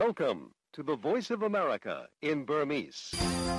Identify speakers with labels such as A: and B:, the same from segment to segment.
A: Welcome to the Voice of America in Burmese.
B: ။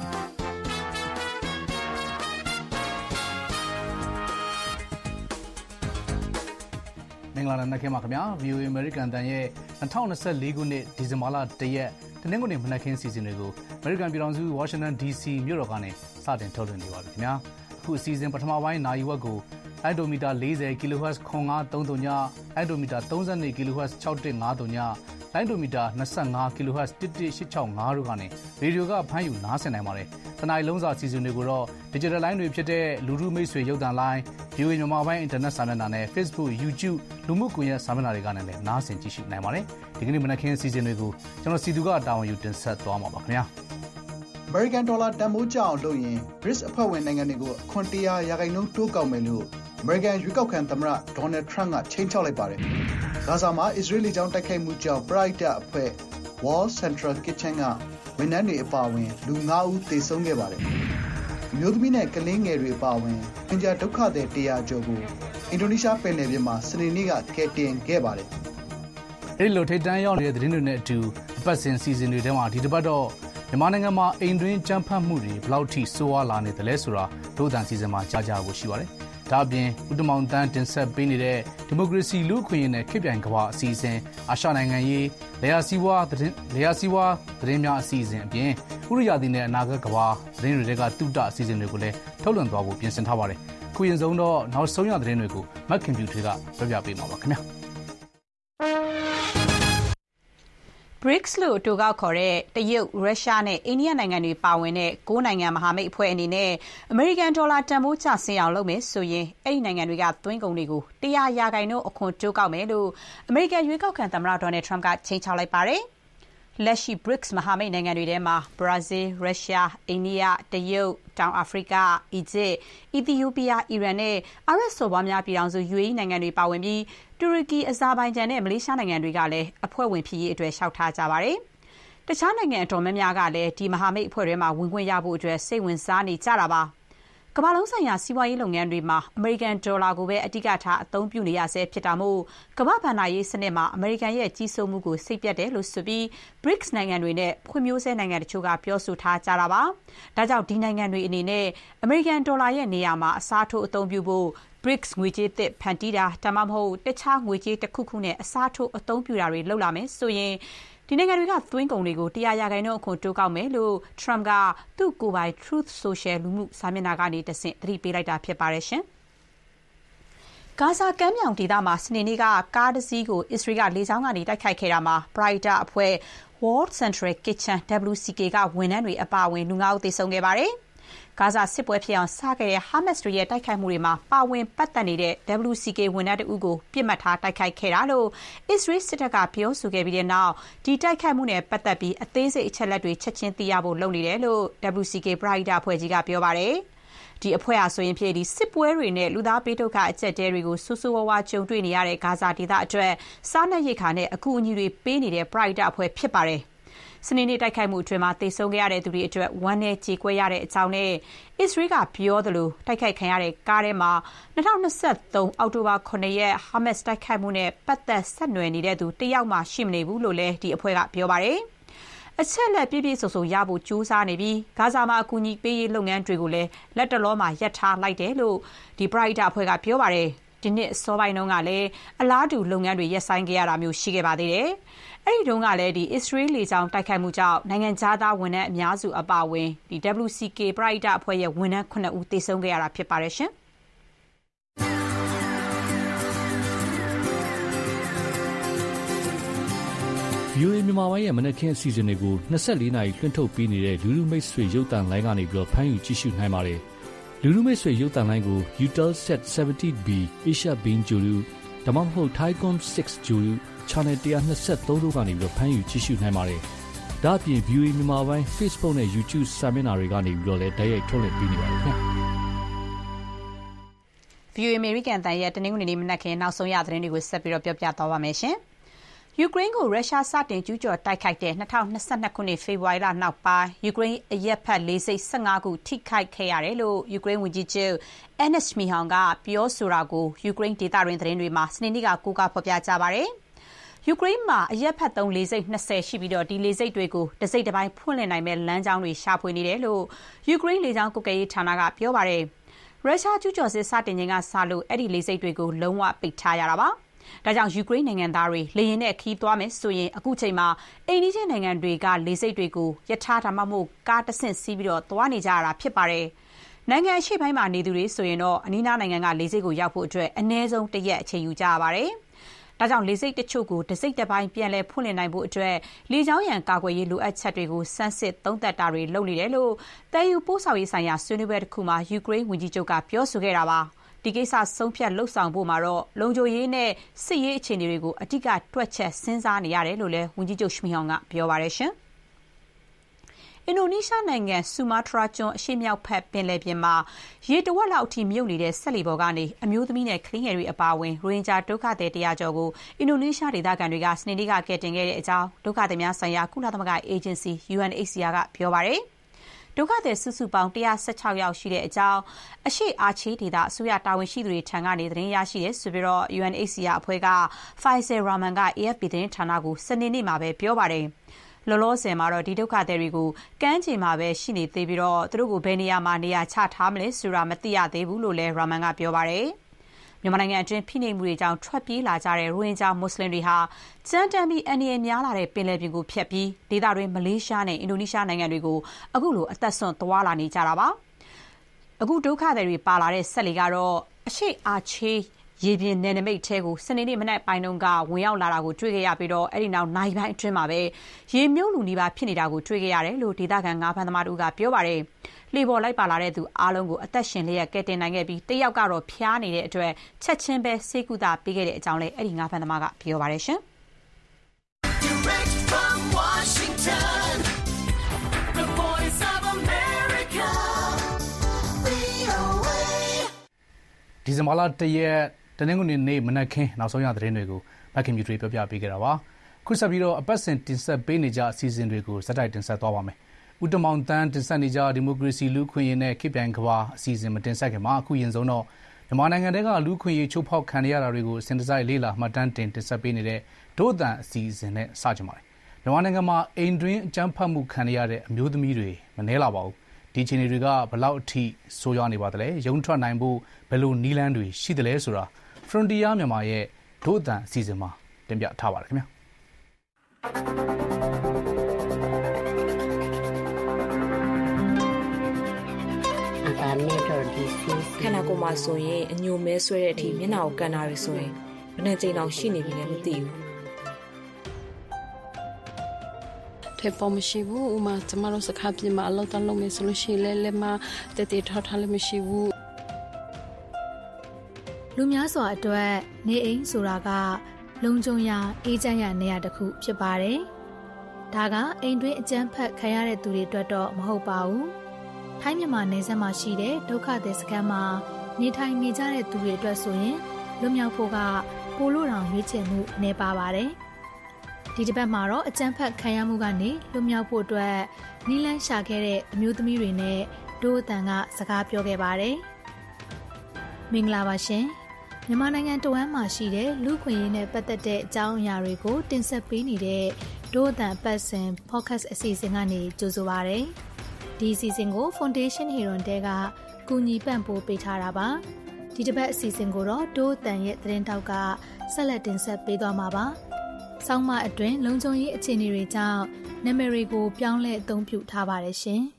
B: မင်္ဂလာနံနက်ခင်းပါခင်ဗျာ VOA American တန်ရဲ့2024ခုနှစ်ဒီဇင်ဘာလ1ရက်တနင်္ဂနွေမနက်ခင်းစီစဉ်တွေကို American ပြည်ထောင်စု Washington DC မြို့တော်ကနေစတင်ထုတ်လွှင့်နေပါပြီခင်ဗျာ။အခုအစီအစဉ်ပထမပိုင်းနာရီဝက်ကိုအိုက်ဒိုမီတာ40 kHz 9530ညအိုက်ဒိုမီတာ32 kHz 6153ညလိုင်းဒိုမီတာ25 kHz 11865တို့ကနေရေဒီယိုကဖမ်းယူနားဆင်နိုင်ပါတယ်။တနင်္လာလုံးစာစီစဉ်တွေကိုတော့ digital line တွေဖြစ်တဲ့လူထုမိတ်ဆွေရုပ်သံလိုင်း VOA မြန်မာပိုင်း internet စာမျက်နှာနဲ့ Facebook, YouTube လူမှုကွန်ရက်စာမျက်နှာတွေကနေလည်းနားဆင်ကြည့်ရှုနိုင်ပါတယ်။ဒီကနေ့မနက်ခင်းစီစဉ်တွေကိုကျွန်တော်စီသူကတာဝန်ယူတင်ဆက်သွားမှာပါခင်ဗျာ။
C: American dollar တန်ဖိုးကျအောင်လုပ်ရင် BRICS အဖွဲ့ဝင်နိုင်ငံတွေကိုအခွန်100%တိုးကောက်မယ်လို့ American ရွေးကောက်ခံသမ္မတ Donald Trump ကချိန်ချောက်လိုက်ပါတယ်။ဂါဇာမှာ Israeli ကြောင့်တိုက်ခိုက်မှုကြောင့်ပရိုက်တာအဖွဲ့ World Central Kitchen ကဝန်ထမ်းတွေအပါအဝင်လူ9ဦးသေဆုံးခဲ့ပါတယ်။အမျိုးသမီးနဲ့ကလေးငယ်တွေအပါအဝင်အင်ဂျာဒုက္ခသည်100ကျော်ကိုအင်ဒိုနီးရှားပင်လယ်ပြင်မှာစနေနေ့ကကယ်တင်ခဲ့ပါတယ်
B: ။အဲဒီလိုထိပ်တန်းရောက်နေတဲ့သတင်းတွေနဲ့အတူအပတ်စဉ်စီစဉ်တွေထဲမှာဒီတစ်ပတ်တော့မြန်မာနိုင်ငံမှာအိမ်တွင်းကြမ်းဖက်မှုတွေဘယ်လောက်ထိဆိုးဝါးလာနေသလဲဆိုတာဒုသန်စီစဉ်မှာကြားကြဖို့ရှိပါတယ်။ဒါ့အပြင်ဦးတမောင်တန်းတင်ဆက်ပေးနေတဲ့ဒီမိုကရေစီလူ့အခွင့်အရေးနဲ့ခေတ်ပြိုင်ကမ္ဘာအစီအစဉ်အာရှနိုင်ငံရေးလေယာစီဝါသတင်းများအစီအစဉ်အပြင်ဥရိယာသည်နဲ့အနာဂတ်ကမ္ဘာသတင်းတွေကတုဒအစီအစဉ်တွေကိုလည်းထုတ်လွှင့်သွားဖို့ပြင်ဆင်ထားပါတယ်။ခုရင်ဆုံးတော့နောက်ဆုံးရသတင်းတွေကိုမက်ခင်ပြူထွေးကပြောပြပေးမှာပါခင်ဗျာ။
D: BRICS လို့အတိုကောက်ခေါ်တဲ့တရုတ်၊ရုရှားနဲ့အိန္ဒိယနိုင်ငံတွေပါဝင်တဲ့9နိုင်ငံမဟာမိတ်အဖွဲ့အနေနဲ့အမေရိကန်ဒေါ်လာတန်ဖိုးကျဆင်းအောင်လုပ်မယ်ဆိုရင်အဲ့ဒီနိုင်ငံတွေကသွင်းကုန်တွေကို100%အခွန်တိုးကောက်မယ်လို့အမေရိကန်ရွေးကောက်ခံသမ္မတ Donald Trump ကချိန်ချောက်လိုက်ပါတယ်။လက်ရှိ BRICS မဟာမိတ်နိုင်ငံတွေထဲမှာဘရာဇီး၊ရုရှား၊အိန္ဒိယ၊တရုတ်၊တောင်အာဖရိက၊အီဂျစ်၊အီသီယိုးပီးယား၊အီရန်နဲ့အာရပ်စော်ဘွားများပြည်ထောင်စု UAE နိုင်ငံတွေပါဝင်ပြီးတူရကီ၊အဇာဘိုင်ဂျန်နဲ့မလေးရှားနိုင်ငံတွေကလည်းအဖွဲ့ဝင်ဖြစ်ရေးအတွက်လျှောက်ထားကြပါတယ်။တခြားနိုင်ငံအတော်များများကလည်းဒီမဟာမိတ်အဖွဲ့ထဲမှာဝင်ခွင့်ရဖို့အတွက်စိတ်ဝင်စားနေကြတာပါ။ကမ္ဘာလုံးဆိုင်ရာစီးပွားရေးလုပ်ငန်းတွေမှာအမေရိကန်ဒေါ်လာကိုပဲအဓိကထားအသုံးပြုနေရဆဲဖြစ်တာမို့ကမ္ဘာ့ဘဏ္ဍာရေးစနစ်မှာအမေရိကန်ရဲ့ကြီးစိုးမှုကိုစိတ်ပျက်တယ်လို့ဆိုပြီး BRICS နိုင်ငံတွေနဲ့ဖွံ့ဖြိုးဆဲနိုင်ငံတချို့ကပြောဆိုထားကြတာပါ။ဒါကြောင့်ဒီနိုင်ငံတွေအနေနဲ့အမေရိကန်ဒေါ်လာရဲ့နေရာမှာအစားထိုးအသုံးပြုဖို့ BRICS ငွေကြေးသစ်ဖန်တီးတာဒါမှမဟုတ်တခြားငွေကြေးတစ်ခုခုနဲ့အစားထိုးအသုံးပြုတာတွေလုပ်လာမယ်ဆိုရင်ဒီနိုင်ငံတွေကသွင်းကုန်တွေကို100%အခွန်တိုးကောက်မယ်လို့ Trump ကသူ့ကိုယ်ပိုင် Truth Social လူမှုစာမျက်နှာကနေတဆင့်သတိပေးလိုက်တာဖြစ်ပါတယ်ရှင်။ဂါဇာကမ်းမြောင်ဒေသမှာစနေနေ့ကကားတစ်စီးကိုအစ္စရေးကလေကြောင်းကနေတိုက်ခိုက်ခဲ့တာမှာပရိုက်တာအဖွဲ့ World Central Kitchen WCK ကဝန်ထမ်းတွေအပါအဝင်လူ9ဦးသေဆုံးခဲ့ပါတယ်။ဂါဇာစစ်ပွဲဖြစ်အောင်စခဲ့တဲ့ဟာမတ်စ်တွေရဲ့တိုက်ခိုက်မှုတွေမှာပါဝင်ပတ်သက်နေတဲ့ WCK ဝန်ထမ်းတဦးကိုပြစ်မှတ်ထားတိုက်ခိုက်ခဲ့တာလို့အစ္စရေးစစ်တပ်ကပြောဆိုခဲ့ပြီးတဲ့နောက်ဒီတိုက်ခိုက်မှုနဲ့ပတ်သက်ပြီးအသေးစိတ်အချက်အလက်တွေချက်ချင်းသိရဖို့လုပ်နေတယ်လို့ WCK ပရိုက်တာအဖွဲ့ကြီးကပြောပါတယ်။ဒီအဖွဲ့ဟာဆိုရင်ဖြစ်ဒီစစ်ပွဲတွေနဲ့လူသားပေးဒုက္ခအကျပ်တဲတွေကိုဆိုးဆိုးဝါးဝါကြုံတွေ့နေရတဲ့ဂါဇာဒေသအတွက်စားနပ်ရိက္ခာနဲ့အကူအညီတွေပေးနေတဲ့ပရိုက်တာအဖွဲ့ဖြစ်ပါတယ်။စနေနေ့တိုက်ခိုက်မှုအတွင်းမှာသေဆုံးခဲ့ရတဲ့သူတွေအတွက်ဝမ်းနည်းကြေကွဲရတဲ့အကြောင်းနဲ့အစ္စရေးကပြောသလိုတိုက်ခိုက်ခံရတဲ့ကားထဲမှာ2023အောက်တိုဘာ9ရက်ဟာမတ်စ်တိုက်ခိုက်မှုနဲ့ပတ်သက်ဆက်နွယ်နေတဲ့သူတယောက်မှရှိမနေဘူးလို့လည်းဒီအဖွဲ့ကပြောပါတယ်။အချက်လက်ပြည့်စုံရဖို့ကြိုးစားနေပြီးဂါဇာမှာအကူအညီပေးရေးလုပ်ငန်းတွေကိုလည်းလက်တလောမှာရပ်ထားလိုက်တယ်လို့ဒီ Bright အဖွဲ့ကပြောပါတယ်။ဒီနှစ်အစောပိုင်းတုန်းကလည်းအလားတူလုပ်ငန်းတွေရပ်ဆိုင်းခဲ့ရတာမျိုးရှိခဲ့ပါသေးတယ်။အဲ့ဒီတုန်းကလည်းအစ္စရေးလေကြောင်းတိုက်ခိုက်မှုကြောင့်နိုင်ငံခြားသားဝန်ထမ်းအများစုအပါအဝင်WCK ပရိုက်တာအဖွဲ့ရဲ့ဝန်ထမ်း9ဦးသေဆုံးခဲ့ရတာဖြစ်ပါတယ်ရှင်
B: ။ VOA မြန်မာပိုင်းရဲ့မနက်ခင်းအစီအစဉ်တွေကို24နာရီလွှင့်ထုတ်ပေးနေတဲ့လူလူမိတ်ဆွေရုပ်သံလိုင်းကနေပြီးဖမ်းယူကြည့်ရှုနိုင်ပါတယ်။လူလူမိတ်ဆွေရုပ်သံလိုင်းကို Eutelsat 70B Asia Beam Guru ဒါမှမဟုတ် Thaicom 6 Guru Channel 123တို့ကနေပြီးဖမ်းယူကြည့်ရှုနိုင်ပါတယ်။ဒါ့အပြင် VOA မြန်မာပိုင်း Facebook နဲ့ YouTube စာမျက်နှာတွေကနေပြီးလည်းတိုက်ရိုက်ထုတ်လွှင့်ပေးနေပါတယ်ခင်ဗျာ
D: ။ VOA American တန်ရဲ့တနင်္ဂနွေနေ့မနက်ခင်းနောက်ဆုံးရသတင်းတွေကိုဆက်ပြီးပြောပြသွားပါမယ်ရှင်။ယူကရိန်းကိုရုရှားစတင်ကျူးကျော်တိုက်ခိုက်တဲ့2022ခုနှစ်ဖေဖော်ဝါရီလနောက်ပိုင်းယူကရိန်းအရက်ဖက်လေဆိပ်15ခုထိခိုက်ခဲ့ရတယ်လို့ယူကရိန်းဝန်ကြီးချုပ် Denys Shmyhal ကပြောဆိုတာကိုယူကရိန်းဒေသတွင်းသတင်းတွေမှာစနေနေ့ကကိုးကားဖော်ပြကြပါတယ်။ယူကရိန်းမှာအရက်ဖက်သုံးလေဆိပ်20ရှိပြီးဒီလေဆိပ်တွေကိုတစ်စိတ်တစ်ပိုင်းဖွင့်လှစ်နိုင်မဲ့လမ်းကြောင်းတွေရှာဖွေနေတယ်လို့ယူကရိန်းလေကြောင်းကွပ်ကဲရေးဌာနကပြောပါတယ်။ရုရှားကျူးကျော်စစ်စတင်ချိန်ကစလို့အဲ့ဒီလေဆိပ်တွေကိုလုံးဝပိတ်ထားရတာပါ။ဒါကြောင့်ယူကရိန်းနိုင်ငံသားတွေလေယာဉ်နဲ့ခီးသွားမယ်ဆိုရင်အခုချိန်မှာအိန္ဒိယနိုင်ငံတွေကလေဆိပ်တွေကိုယထာဒါမှမဟုတ်ကားတစ်ဆင့်စီးပြီးသွားနေကြရတာဖြစ်ပါတယ်။နိုင်ငံအရှေ့ပိုင်းမှာနေသူတွေဆိုရင်အနီးနားနိုင်ငံကလေဆိပ်ကိုရောက်ဖို့အတွက်အနည်းဆုံးတစ်ရက်အချိန်ယူကြရပါတယ်။ဒါကြောင့်လေဆိပ်တချို့ကိုတစ်စိတ်တစ်ပိုင်းပြန်လည်ဖွင့်လှစ်နိုင်ဖို့အတွက်လေကြောင်းရန်ကာကွယ်ရေးလိုအပ်ချက်တွေကိုစမ်းစစ်သုံးသပ်တာတွေလုပ်နေတယ်လို့တည်ယူပို့ဆောင်ရေးဆိုင်ရာဆွေးနွေးပွဲတစ်ခုမှာယူကရိန်းဝန်ကြီးချုပ်ကပြောဆိုခဲ့တာပါ။ဒီကိစ္စဆုံးဖြတ်လှုပ်ဆောင်ဖို့မှာလုံခြုံရေးနဲ့စစ်ရေးအခြေအနေတွေကိုအတိအကျတွက်ချက်စဉ်းစားနေရတယ်လို့လည်းဝန်ကြီးချုပ်ရှမီဟောင်ကပြောပါတယ်ရှင်။အင်ဒိုနီးရှားနိုင်ငံဆူမာတရာကျွန်းအရှေ့မြောက်ဘက်ပင်လယ်ပြင်မှာရေတဝက်လောက်အထိမြုပ်နေတဲ့စက်လှေပေါ်ကနေအမျိုးသမီးနဲ့ကလေးငယ်တွေအပါအဝင်ရိုဟင်ဂျာဒုက္ခသည်100ကျော်ကိုအင်ဒိုနီးရှားဒေသခံတွေကစနေနေ့ကကယ်တင်ခဲ့တဲ့အကြောင်းဒုက္ခသည်များဆိုင်ရာကုလသမဂ္ဂအေဂျင်စီ UNHCR ကပြောပါတယ်။ဒုက္ခသည်စုစုပေါင်း116ယောက်ရှိတဲ့အကြောင်းအရှေ့အာချေးဒေသအစိုးရတာဝန်ရှိသူတွေထံကနေသတင်းရရှိတယ်ဆိုပြီးUNHCR အဖွဲ့က Faisal Rahman က AFP သတင်းဌာနကိုစနေနေ့မှာပဲပြောပါတယ်။လောလောဆယ်မှာဒီဒုက္ခသည်တွေကိုကမ်းခြေမှာပဲရှိနေသေးပြီးသူတို့ကိုဘယ်နေရာမှာနေရာချထားမလဲဆိုတာမသိရသေးဘူးလို့လည်း Rahman ကပြောပါတယ်။မြန်မာနိုင်ငံအတွင်းဖိနှိပ်မှုတွေကြောင့်ထွက်ပြေးလာကြတဲ့ရိုဟင်ဂျာမွတ်စလင်တွေဟာကြမ်းတမ်းပြီးအန္တရာယ်များလာတဲ့ပင်လယ်ပြင်ကိုဖြတ်ပြီးဒေသတွင်းမလေးရှားနဲ့အင်ဒိုနီးရှားနိုင်ငံတွေကိုအခုလိုအသက်ဆွန့်သွားလာနေကြတာပါ။အခုဒုက္ခသည်တွေပါလာတဲ့ဆက်လေကတော့အရှေ့အာချေးရေပြင်နယ်နိမိတ်ထဲကိုစနေနေ့မနက်ပိုင်းတုန်းကဝင်ရောက်လာတာကိုတွေ့ခဲ့ရပြီးအဲ့ဒီနောက်နိုင်ပိုင်းအတွင်းမှာပဲရေမြုပ်လူနီးပါးဖြစ်နေတာကိုတွေ့ခဲ့ရတယ်လို့ဒေသခံငါးဖမ်းသမားတို့ကပြောပါတယ်။လှေပေါ်လိုက်ပါလာတဲ့သူအားလုံးကိုအသက်ရှင်လျက်ကယ်တင်နိုင်ခဲ့ပြီးတစ်ယောက်ကတော့ဖျားနေတဲ့အတွက်ချက်ချင်းပဲဆေးကုသပေးခဲ့တဲ့အကြောင်းလည်းအဲ့ဒီငါးဖမ်းသမားကပြောပါတယ်ရှင်။ Direct from Washington, the voice of America, VOA
B: ဒီဇင်ဘာလ1ရက်တနင်္ဂနွေနေ့မနက်ခင်းနောက်ဆုံးရသတင်းတွေကိုမခင်မြူထွေးပြောပြပေးခဲ့တာပါ။ခုဆက်ပြီးအပတ်စဉ်တင်ဆက်ပေးနေကြအစီအစဉ်တွေကိုဇက်တိုက်တင်ဆက်သွားပါမယ်။ဦးတမောင်တန်းတင်ဆက်နေကြဒီမိုကရေစီလူ့ခွင့်ရေးနဲ့ခေတ်ပြိုင်ကဘာအစီအစဉ်မတင်ဆက်ခင်မှာအခုရင်ဆုံးတော့မြန်မာနိုင်ငံထဲကလူ့ခွင့်ရေးချိုးဖောက်ခံရတာတွေကိုစင်တစိုက်လေးလာမှတ်တမ်းတင်ဆက်ပေးနေတဲ့ဒို့အတန်အစီအစဉ်နဲ့စကြပါတယ်။မြန်မာနိုင်ငံမှာအိမ်တွင်းအကြမ်းဖက်မှုခံရတဲ့အမျိုးသမီးတွေမနည်းလာပါဘူး။ဒီအခြေအနေတွေကဘယ်လောက်အထိဆိုးရွားနေပါသလဲ။ရုံထွက်နိုင်ဖို့ဘယ်လိုနည်းလမ်းတွေရှိသလဲဆိုတာFrontier မြန်မာရဲ့ဒို့အတန်အစီအစဉ်မှာတင်ပြထားပါတယ်ခင်ဗျာ
E: ခန္ဓာကိုယ်မှာဆိုရင်အညိုမဲဆွဲတဲ့အထိမျက်နှာကိုကန်တာတွေဆိုရင်ဘယ်နှကြိမ်တောင်ရှိနေပြီလဲမသိဘူး
F: ထေပေါ်မရှိဘူးဥမာကျမတို့စကားပြမှာအလောက်တလုံးမယ်ဆိုလို့ရှိရင်လည်းမတည်ထောက်ထားလည်းမရှိဘူး
G: လူများစွာအတွက်နေအိမ်ဆိုတာကလုံခြုံရာအေးချမ်းရာနေရာတစ်ခုဖြစ်ပါတယ်။ဒါကအိမ်တွင်းအကြမ်းဖက်ခံရတဲ့သူတွေအတွက်တော့မဟုတ်ပါဘူး။ထိုင်းမြန်မာနယ်စပ်မှာရှိတဲ့ဒုက္ခသည်စခန်းမှာနေထိုင်နေကြတဲ့သူတွေအတွက်ဆိုရင်လွတ်မြောက်ဖို့ကပိုလို့တောင်ရွေးချယ်မှုနေပါပါတယ်။ဒီတစ်ပတ်မှာတော့အကြမ်းဖက်ခံရမှုကနေလွတ်မြောက်ဖို့အတွက်နီးလန်းရှာခဲ့တဲ့အမျိုးသမီးတွေနဲ့ဒို့အတန်ကစကားပြောခဲ့ပါတယ်။မင်္ဂလာပါရှင်။မြန်မာနိုင်ငံတဝမ်းမှာရှိတဲ့လူ့ခွင့်ရေးနဲ့ပတ်သက်တဲ့အကြောင်းအရာတွေကိုတင်ဆက်ပေးနေတဲ့ဒို့အတန်ပတ်စဉ် podcast အစီအစဉ်ကနေကြိုဆိုပါရစေ။ဒီအစီအစဉ်ကို Foundation Heron တဲကကူညီပံ့ပိုးပေးထားတာပါ။ဒီတစ်ပတ်အစီအစဉ်ကိုတော့ဒို့အတန်ရဲ့သတင်းတောက်ကဆက်လက်တင်ဆက်ပေးသွားမှာပါ။ဆောင်းမအတွင်းလုံခြုံရေးအခြေအနေတွေကြောင့်နာမည်တွေကိုပြောင်းလဲအသုံးပြုထားပါတယ်ရှင်။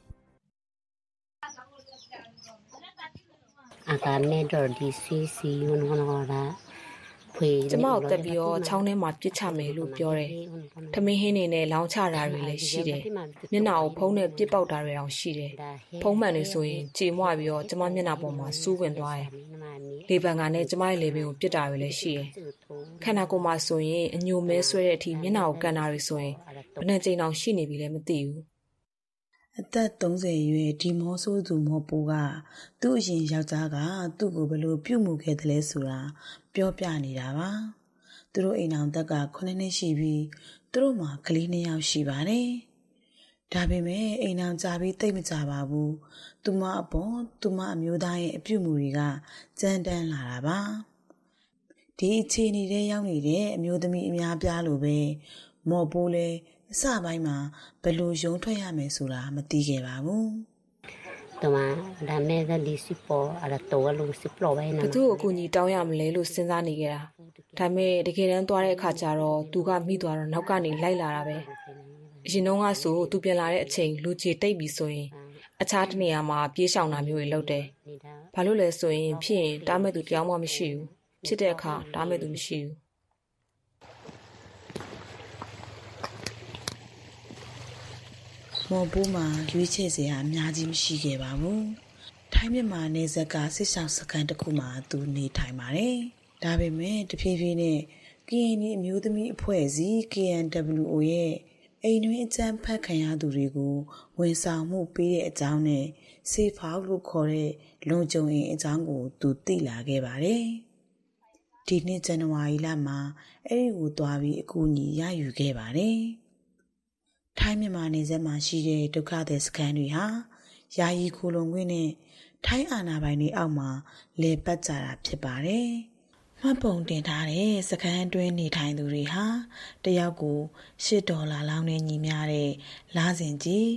F: အခါနဲ့တော့ဒီစီဝနလာဖွေ
E: ကျမတို့တက်ပြီးတော့ချောင်းထဲမှာပြစ်ချမယ်လို့ပြောတယ်။ထမင်းဟင်းနေနဲ့လောင်းချတာတွေလည်းရှိတယ်။မျက်နှာကိုဖုံးနဲ့ပြစ်ပေါက်တာတွေတောင်ရှိတယ်။ဖုံးမှန်တွေဆိုရင်ကြေမွပြီးတော့ကျမမျက်နှာပေါ်မှာစူးဝင်သွားတယ်။လေပံကနဲ့ကျမရဲ့လေပင်ကိုပြစ်တာတွေလည်းရှိတယ်။ခန္ဓာကိုယ်မှာဆိုရင်အညိုမဲဆွဲတဲ့အထိမျက်နှာကိုကန်တာတွေဆိုရင်ဘယ်နှကြိမ်တောင်ရှိနေပြီလဲမသိဘူး။
H: အသက်30အရွယ်ဒီမောဆိုးသူမောပူကသူ့အရင်ယောက်ျားကသူ့ကိုဘယ်လိုပြုတ်မှုခဲ့တယ်လဲဆိုတာပြောပြနေတာပါသူတို့အိမ်အောင်တက်က9နှစ်ရှိပြီးသူတို့မှာကလေး2ယောက်ရှိပါတယ်ဒါပေမဲ့အိမ်အောင်ကြာပြီးတိတ်မကြပါဘူးသူမအပေါ်သူမအမျိုးသားရဲ့အပြုတ်မှုတွေကကြမ်းတမ်းလာတာပါဒီအခြေအနေတွေရောက်နေတဲ့အမျိုးသမီးအများပြားလိုပဲမော်ပိုးလဲအစပိုင်းမှာဘယ်လိုရုံထွက်ရမယ်ဆိုတာမသိခဲ့ပါဘူး
E: ဘသူ့ကိုအကူအညီတောင်းရမလဲလို့စဉ်းစားနေကြတာဒါပေမဲ့တကယ်တမ်းသွားတဲ့အခါကျတော့သူကမိသွားတော့နောက်ကနေလိုက်လာတာပဲအရင်တော့ကဆိုသူပြန်လာတဲ့အချိန်လူကြီးတိတ်ပြီးဆိုရင်အခြားတနေရာမှာပြေးရှောင်တာမျိုးတွေလုပ်တယ်ဘာလို့လဲဆိုရင်ဖြစ်ရင်တားမဲ့သူတယောက်မှမရှိဘူးဖြစ်တဲ့အခါတားမဲ့သူမရှိဘူး
H: မော်ပိုးမှာရွေးချယ်စရာအများကြီးမရှိခဲ့ပါဘူးထိုင်းမြန်မာနယ်စပ်ကစစ်ဆောင်စခန်းတစ်ခုမှာသူနေထိုင်ပါတယ်ဒါပေမဲ့တဖြည်းဖြည်းနဲ့ KNI အမျိုးသမီးအဖွဲ့အစည်း KNWO ရဲ့အိမ်တွင်းအကြမ်းဖက်ခံရသူတွေကိုဝန်ဆောင်မှုပေးတဲ့အကြောင်းနဲ့ Safe House လို့ခေါ်တဲ့လုံခြုံရေးအကြောင်းကိုသူသိလာခဲ့ပါတယ်ဒီနှစ်ဇန်နဝါရီလမှာအဲ့ဒီကိုသွားပြီးအကူအညီရယူခဲ့ပါတယ်ထိုင်းမြန်မာနယ်စပ်မှာရှိတဲ့ဒုက္ခသည်စခန်းတွေဟာယာယီခိုလုံခွင့်နဲ့ထိုင်းအာဏာပိုင်တွေအောက်မှာလေပတ်ကြတာဖြစ်ပါတယ်။မှတ်ပုံတင်ထားတဲ့စခန်းအတွင်းနေထိုင်သူတွေဟာတယောက်ကို$8လောက်နဲ့ညီမျှတဲ့လစဉ်ကြီး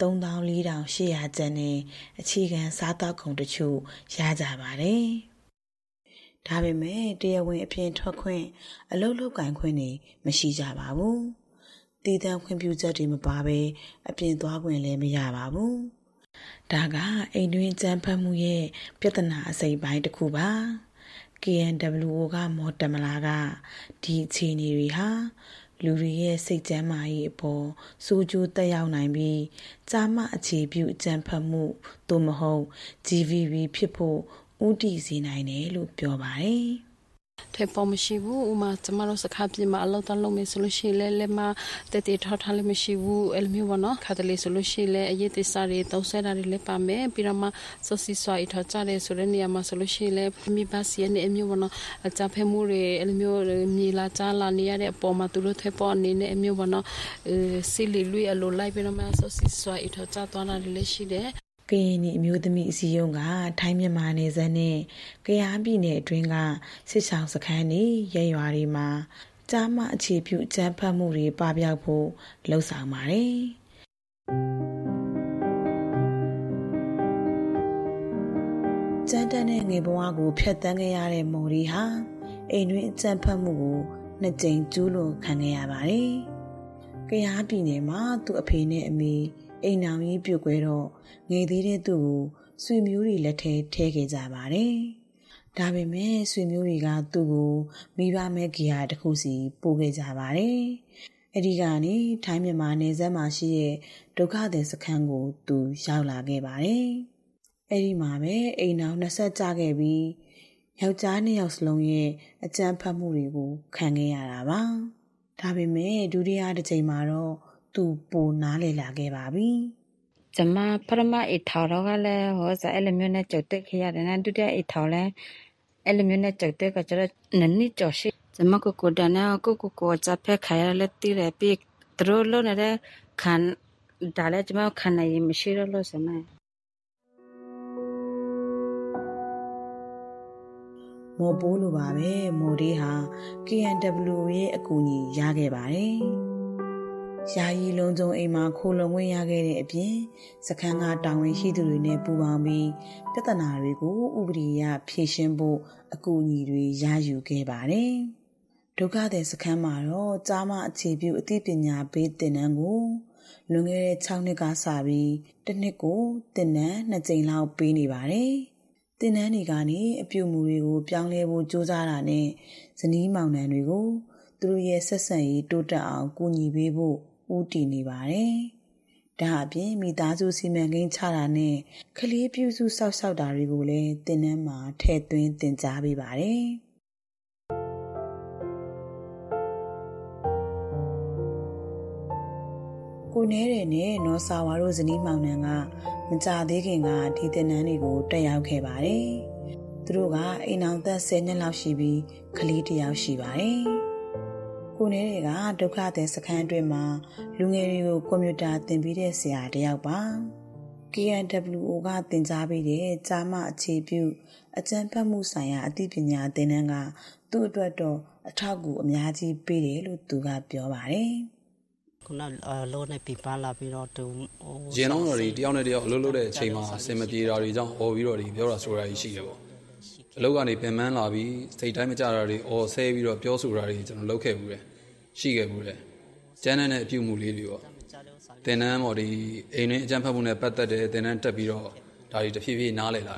H: $34,800ကျပ်နဲ့အခြေခံစားသောက်ကုန်တချို့ရကြပါတယ်။ဒါပေမဲ့တရားဝင်အပြင်ထွက်ခွင့်အလုပ်လုပ်ကိုင်ခွင့်တွေမရှိကြပါဘူး။တည်တံ့ခွင့်ပြုချက်တွေမပါဘဲအပြင်သွားခွင့်လည်းမရပါဘူး။ဒါကအိမ်တွင်းကြမ်းဖက်မှုရဲ့ပြဿနာအစိပ်ပိုင်းတစ်ခုပါ။ KNWO ကမော်တမလာကဒီအခြေအနေတွေဟာလူတွေရဲ့စိတ်ကျန်းမာရေးအပေါ်စိုးကျိုးသက်ရောက်နိုင်ပြီးကြာမအခြေပြုအကြမ်းဖက်မှုသို့မဟုတ် GVB ဖြစ်ဖို့ဦးတည်စေနိုင်တယ်လို့ပြောပါတယ်။
F: ထဲပေါ်မရှိဘူးဥမာကျမတို့စကားပြမှာအလောက်တလုံးမယ်ဆိုလို့ရှိလဲလဲမတက်တက်ထောက်ထားလည်းမရှိဘူးအဲ့လိုမျိုးပေါ့နော်ခါတလေဆိုလို့ရှိလဲအရေးတစားတွေတောင်းဆတာတွေလည်းပါမယ်ပြီးတော့မှစောစီစွာအထောက်ကြတယ်ဆိုတဲ့နေရာမှာဆိုလို့ရှိလဲမိဘစီရဲ့အမျိုးပေါ့နော်အကြဖဲမှုတွေအဲ့လိုမျိုးမြေလာကြားလာနေရတဲ့အပေါ်မှာသူတို့ထဲပေါ်အနေနဲ့အမျိုးပေါ့နော်စီလီလွေအလိုလိုက်ပြီးတော့မှစောစီစွာအထောက်ကြသွားတာလည်းရှိတယ်
H: ကရင်နီအမျိုးသမီးအစည်းအရုံးကထိုင်းမြန်မာနယ်စပ်နဲ့ကယားပြည်နယ်အတွင်းကစစ်ဆောင်စခန်းတွေရဲရွာတွေမှာကြားမအခြေပြုအကြမ်းဖက်မှုတွေပပျောက်ဖို့လှုံ့ဆော်ပါတယ်။ကျန်းတန်းတဲ့ငယ်ဘဝကိုဖျက်ဆီးခဲ့ရတဲ့မော်ရီဟာအိမ်တွင်းအကြမ်းဖက်မှုကိုနှစ်ကြိမ်ကျူးလွန်ခံခဲ့ရပါတယ်။ကယားပြည်နယ်မှာသူ့အဖေနဲ့အမေအိမ်နောင်ကြီးပြုတ်ကွဲတော့ငယ်သေးတဲ့သူ့ကိုဆွေမျိုးတွေလက်ထဲထည့်ခဲ့ကြပါတယ်။ဒါပေမဲ့ဆွေမျိုးတွေကသူ့ကိုမိဘမဲ့ဂီယာတစ်ခုစီပို့ခဲ့ကြပါတယ်။အဲဒီကနေထိုင်းမြန်မာနယ်စပ်မှာရှိတဲ့ဒုက္ခသည်စခန်းကိုသူရောက်လာခဲ့ပါတယ်။အဲဒီမှာပဲအိမ်နောင်20ကျခဲ့ပြီးယောက်ျား2ယောက်စလုံးရဲ့အကြမ်းဖက်မှုတွေကိုခံခဲ့ရတာပါ။ဒါပေမဲ့ဒုတိယတစ်ချိန်မှာတော့သူပိုနားလည်လာခဲ့ပါပြီ
I: ။ကျွန်မပထမအထောက်တော့ကလည်းဟောစားအဲ့လိုမျိုးနဲ့ကြုတ်တက်ခဲ့ရတယ်နော်ဒုတိယအထောက်လည်းအဲ့လိုမျိုးနဲ့ကြုတ်တက်ကကျတော့နည်းနည်းကြော်ရှိကျွန်မကိုတန်းကိုကြဖက်ခါရလက်တီးရပြီးသူတို့လုံးနေတဲ့ခံဒါလည်းကျွန်မခံနိုင်မရှိတော့လို့ဆိုနေ
H: မော်ပိုးလိုပါပဲမော်ဒီဟာ KNWO ရဲ့အကူအညီရခဲ့ပါတယ်ယာယီလုံးစုံအိမ်မှာခိုလုံဝင်ရခဲ့တဲ့အပြင်စခန်းကတာဝန်ရှိသူတွေနဲ့ပူးပေါင်းပြီးပြဿနာတွေကိုဥပဒေအရဖြေရှင်းဖို့အကူအညီတွေရယူခဲ့ပါတယ်။ဒုက္ခသည်စခန်းမှာတော့ကြားမအခြေပြုအသိပညာပေးသင်တန်းကိုလွန်ခဲ့တဲ့6နှစ်ကစပြီးတစ်နှစ်ကိုသင်တန်း2ကြိမ်လောက်ပေးနေပါတယ်။သင်တန်းတွေကနေအပြုအမူတွေကိုပြောင်းလဲဖို့ကြိုးစားတာနဲ့ဇနီးမောင်နှံတွေကိုသူတို့ရဲ့ဆက်ဆံရေးတိုးတက်အောင်ကူညီပေးဖို့ဦးတည်နေပါတယ်။ဒါအပြင်မိသားစုစီမံကိန်းချတာနဲ့ကလေးပြုစုစောင့်ရှောက်တာတွေကိုလည်းသင်တန်းမှာထည့်သွင်းသင်ကြားပေးပါတယ်။ကိုနဲတယ်နဲ့နော်ဆာဝါတို့ဇနီးမောင်နှံကမကြသေးခင်ကဒီသင်တန်းတွေကိုတက်ရောက်ခဲ့ပါတယ်။သူတို့ကအိမ်အောင်သက်10နှစ်လောက်ရှိပြီးကလေးတစ်ယောက်ရှိပါတယ်။ကိုနေတွေကဒုက္ခသည်စခန်းအတွင်းမှာလူငယ်တွေကိုကွန်ပျူတာသင်ပေးတဲ့ဆရာတစ်ယောက်ပါ KNWO ကတင်ကြားပေးတဲ့ဂျာမအခြေပြုအကြံဖတ်မှုဆိုင်ရာအသိပညာသင်တန်းကသူ့အတွက်တော့အထောက်အကူအများကြီးပေးတယ်လို့သူကပြောပါတယ်
J: ခုနလောနဲ့ပြပလာပြီးတော့သူ
K: ရင်လုံးတော်တွေတယောက်နဲ့တယောက်အလုပ်လုပ်တဲ့အချိန်မှာအစင်မပြေတာတွေကြောင့်အော်ပြီးတော့ပြောတာဆိုတာရှိတယ်ပေါ့အလုပ်ကနေပင်ပန်းလာပြီးစိတ်တိုင်းမကြတာတွေအော်ဆဲပြီးတော့ပြောဆိုတာတွေကျွန်တော်လုပ်ခဲ့ဘူးတယ်ရှိခဲ့ဘူးတယ်ကျန်းတဲ့အပြုမှုလေးတွေပေါ့သင်တန်းပေါ်ဒီအိမ်တွင်းအကြံဖတ်မှုနဲ့ပတ်သက်တဲ့သင်တန်းတက်ပြီးတော့ဒါတွေတဖြည်းဖြည်းနားလည်လာ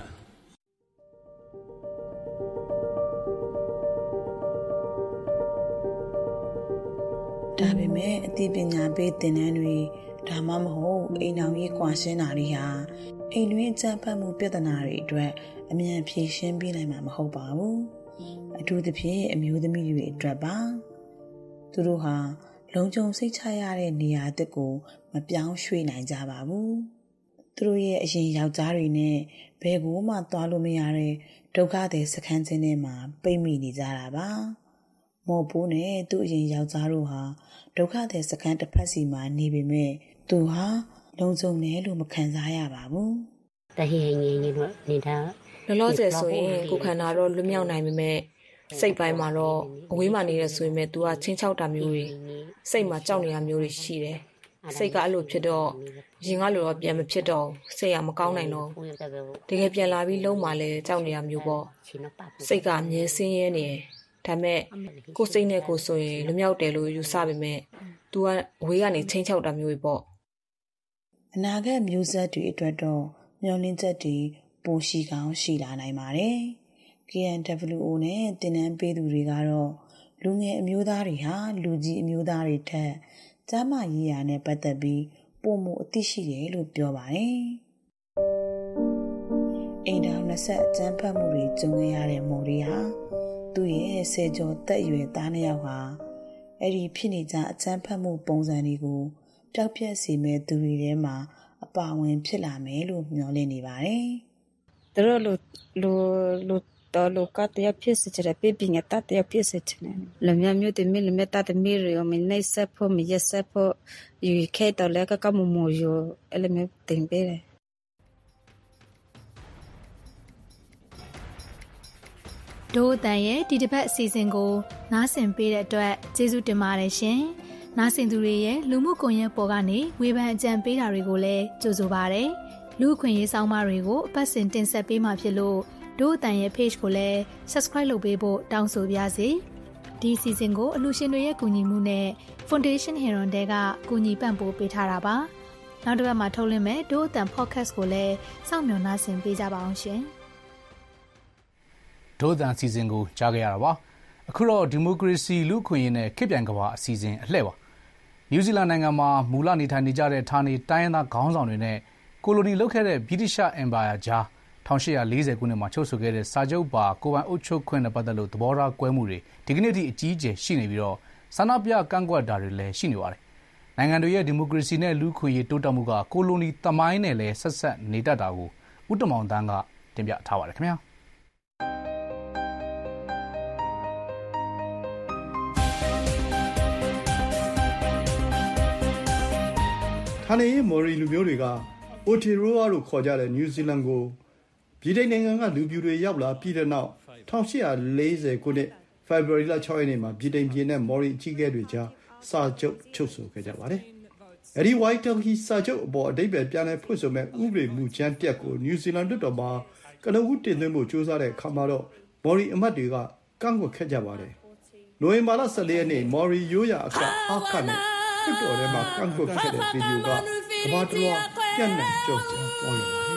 H: တယ်ဒါပေမဲ့အသိပညာပေးသင်တန်းတွေဒါမှမဟုတ်အိမ်အောင်ရေးကွာရှင်းတာတွေဟာအိမ်တွင်းအကြံဖတ်မှုပြဿနာတွေအတွက်အမြန်ဖြေရှင်းပေးနိုင်မှာမဟုတ်ပါဘူးအထူးသဖြင့်အမျိုးသမီးတွေအတွက်ပါသူတို့ဟာလုံခြုံစိတ်ချရတဲ့နေရာတစ်ကိုမပြောင်းရွှေ့နိုင်ကြပါဘူးသူတို့ရဲ့အရင်ယောက်ျားတွေနဲ့ဘယ်ကိုမှသွားလို့မရတဲ့ဒုက္ခသည်စခန်းချင်းထဲမှာပိတ်မိနေကြတာပါမော်ပိုးနဲ့သူ့အရင်ယောက်ျားတို့ဟာဒုက္ခသည်စခန်းတစ်ဖက်စီမှာနေပေမဲ့သူဟာလုံခြုံတယ်လို့မခံစားရပါဘူး
J: တဟိဟိငင်းငင်းတော့နေတာ
E: လောလောဆယ်ဆိုရင်ကိုခန္ဓာတော့လွတ်မြောက်နိုင်ပေမဲ့စိတ်ပိုင်းမှာတော့အဝေးမှာနေရဆိုရင်မဲ့ तू ကချင်းချောက်တာမျိုးတွေစိတ်မှာကြောက်နေတာမျိုးတွေရှိတယ်စိတ်ကအဲ့လိုဖြစ်တော့ရင်ကလိုတော့ပြန်မဖြစ်တော့စိတ်ကမကောင်းနိုင်တော့တကယ်ပြန်လာပြီးလုံးမှလည်းကြောက်နေတာမျိုးပေါ့စိတ်ကအမြဲဆင်းရဲနေတယ်ဒါမဲ့ကိုယ်စိတ်နဲ့ကိုယ်ဆိုရင်လွတ်မြောက်တယ်လို့ယူဆပေမဲ့ तू ကအဝေးကနေချင်းချောက်တာမျိုးတွေပေါ့
H: အနာဂတ်မျိုးဆက်တွေအတွက်တော့မျှော်လင့်ချက်တွေပိုရှိကောင်းရှိလာနိုင်ပါတယ်KNWO နဲ့တင်နန်းပေးသူတွေကတော့လူငယ်အမျိုးသားတွေဟာလူကြီးအမျိုးသားတွေထက်ကျန်းမာရေးရာနဲ့ပတ်သက်ပြီးပိုမိုအသိရှိတယ်လို့ပြောပါတယ်။အိမ်တော်20အကျန်းဖတ်မှုတွေကြုံရတဲ့မော်ရီဟာသူ့ရဲ့ဆယ်ကျော်သက်အရွယ်သားနှစ်ယောက်ဟာအဲ့ဒီဖြစ်နေကြအကျန်းဖတ်မှုပုံစံတွေကိုပျောက်ပြက်စေမဲ့သူတွေထဲမှာအပါဝင်ဖြစ်လာမယ်လို့မျှော်လင့်နေပါတယ်
I: ။သူတို့တော်လိုကတရဖြစ်စတဲ့ပြပင်းတတရဖြစ်စတဲ့လမ်းမျိုးတမီလမတတမီရမနေဆက်ဖို့မရဆက်ဖို့ယူခဲတော်လည်းကမမိုးရောအဲ့လိုမျိုးတင်ပေးတယ်
G: ဒို့အတန်ရဲ့ဒီတစ်ပတ်အစီအစဉ်ကိုနားဆင်ပေးတဲ့အတွက်ကျေးဇူးတင်ပါတယ်ရှင်နားဆင်သူတွေရဲ့လူမှုကွန်ရက်ပေါ်ကနေဝေဖန်အကြံပေးတာတွေကိုလည်းကြိုဆိုပါရစေလူခွင့်ရေးဆောင်မတွေကိုအပတ်စဉ်တင်ဆက်ပေးမှာဖြစ်လို့ဒို့အတန်ရဲ့ page ကိုလည်း subscribe လုပ်ပေးဖို့တောင်းဆိုပါရစေဒီအစီအစဉ်ကိုအလှူရှင်တွေရဲ့ကူညီမှုနဲ့ Foundation Heron တဲကကူညီပံ့ပိုးပေးထားတာပါနောက်တစ်ပတ်မှာထုတ်လွှင့်မယ်ဒို့အတန် podcast ကိုလည်းစောင့်မျှော်နှားဆင်ပေးကြပါအောင်ရှင်
B: ဒို့အတန်အစီအစဉ်ကိုကြားခဲ့ရတာပါအခုတော့ဒီမိုကရေစီလူခွင့်ရေးနဲ့ခေတ်ပြိုင်ကမ္ဘာအစီအစဉ်အလှည့်ပါနယူးဇီလန်နိုင်ငံမှာမူလနေထိုင်နေကြတဲ့ဌာနေတိုင်းရင်းသားခေါင်းဆောင်တွေနဲ့ကိုလိုနီလုပ်ခဲ့တဲ့ဗြိတိရှ်အင်ပါယာကြား1840ခုနှစ်မှာချုပ်ဆိုခဲ့တဲ့စာချုပ်ပါကိုပိုင်အုပ်ချုပ်ခွင့်နဲ့ပတ်သက်လို့သဘောထားကွဲမှုတွေဒီကနေ့ထိအကြီးအကျယ်ရှိနေပြီးတော့ဆန္ဒပြကန့်ကွက်တာတွေလည်းရှိနေပါတယ်။နိုင်ငံတွေရဲ့ဒီမိုကရေစီနဲ့လူ့ခွင့်ရေးတိုးတက်မှုကကိုလိုနီသမိုင်းနဲ့လည်းဆက်ဆက်နေတတ်တာကိုဦးတမောင်တန်းကတင်ပြထားပါတယ်ခင်ဗျာ။
L: ဌာနေရေးမော်ရီလူမျိုးတွေကအိုတီရိုဝါလို့ခေါ်ကြတဲ့နယူးဇီလန်ကိုဗြိတိန်နိုင်ငံကလူပြူတွေရောက်လာပြီးတဲ့နောက်1840ခုနှစ်ဖေဖော်ဝါရီလ6ရက်နေ့မှာဗြိတိန်ပြည်နဲ့မော်ရီအကြီးအကဲတွေကြားစာချုပ်ချုပ်ဆိုခဲ့ကြပါတယ်။အဲဒီ Waitangi စာချုပ်အပေါ်အဓိပ္ပာယ်ပြန်လည်ဖွင့်ဆိုမဲ့ဥပဒေမူကြမ်းတက်ကိုနယူးဇီလန်လွှတ်တော်မှာကနဦးတင်သွင်းဖို့ကြိုးစားတဲ့အခါမှာတော့မော်ရီအမတ်တွေကကန့်ကွက်ခဲ့ကြပါတယ်။နိုဝင်ဘာလ14ရက်နေ့မော်ရီရိုးရာအကအာခနဲ့လွှတ်တော်ထဲမှာကန့်ကွက်ခဲ့တဲ့ဗီဒီယိုကကမ္ဘာတစ်လွှားပြန့်နှံ့ကြော်ကြားသွားရပါတယ်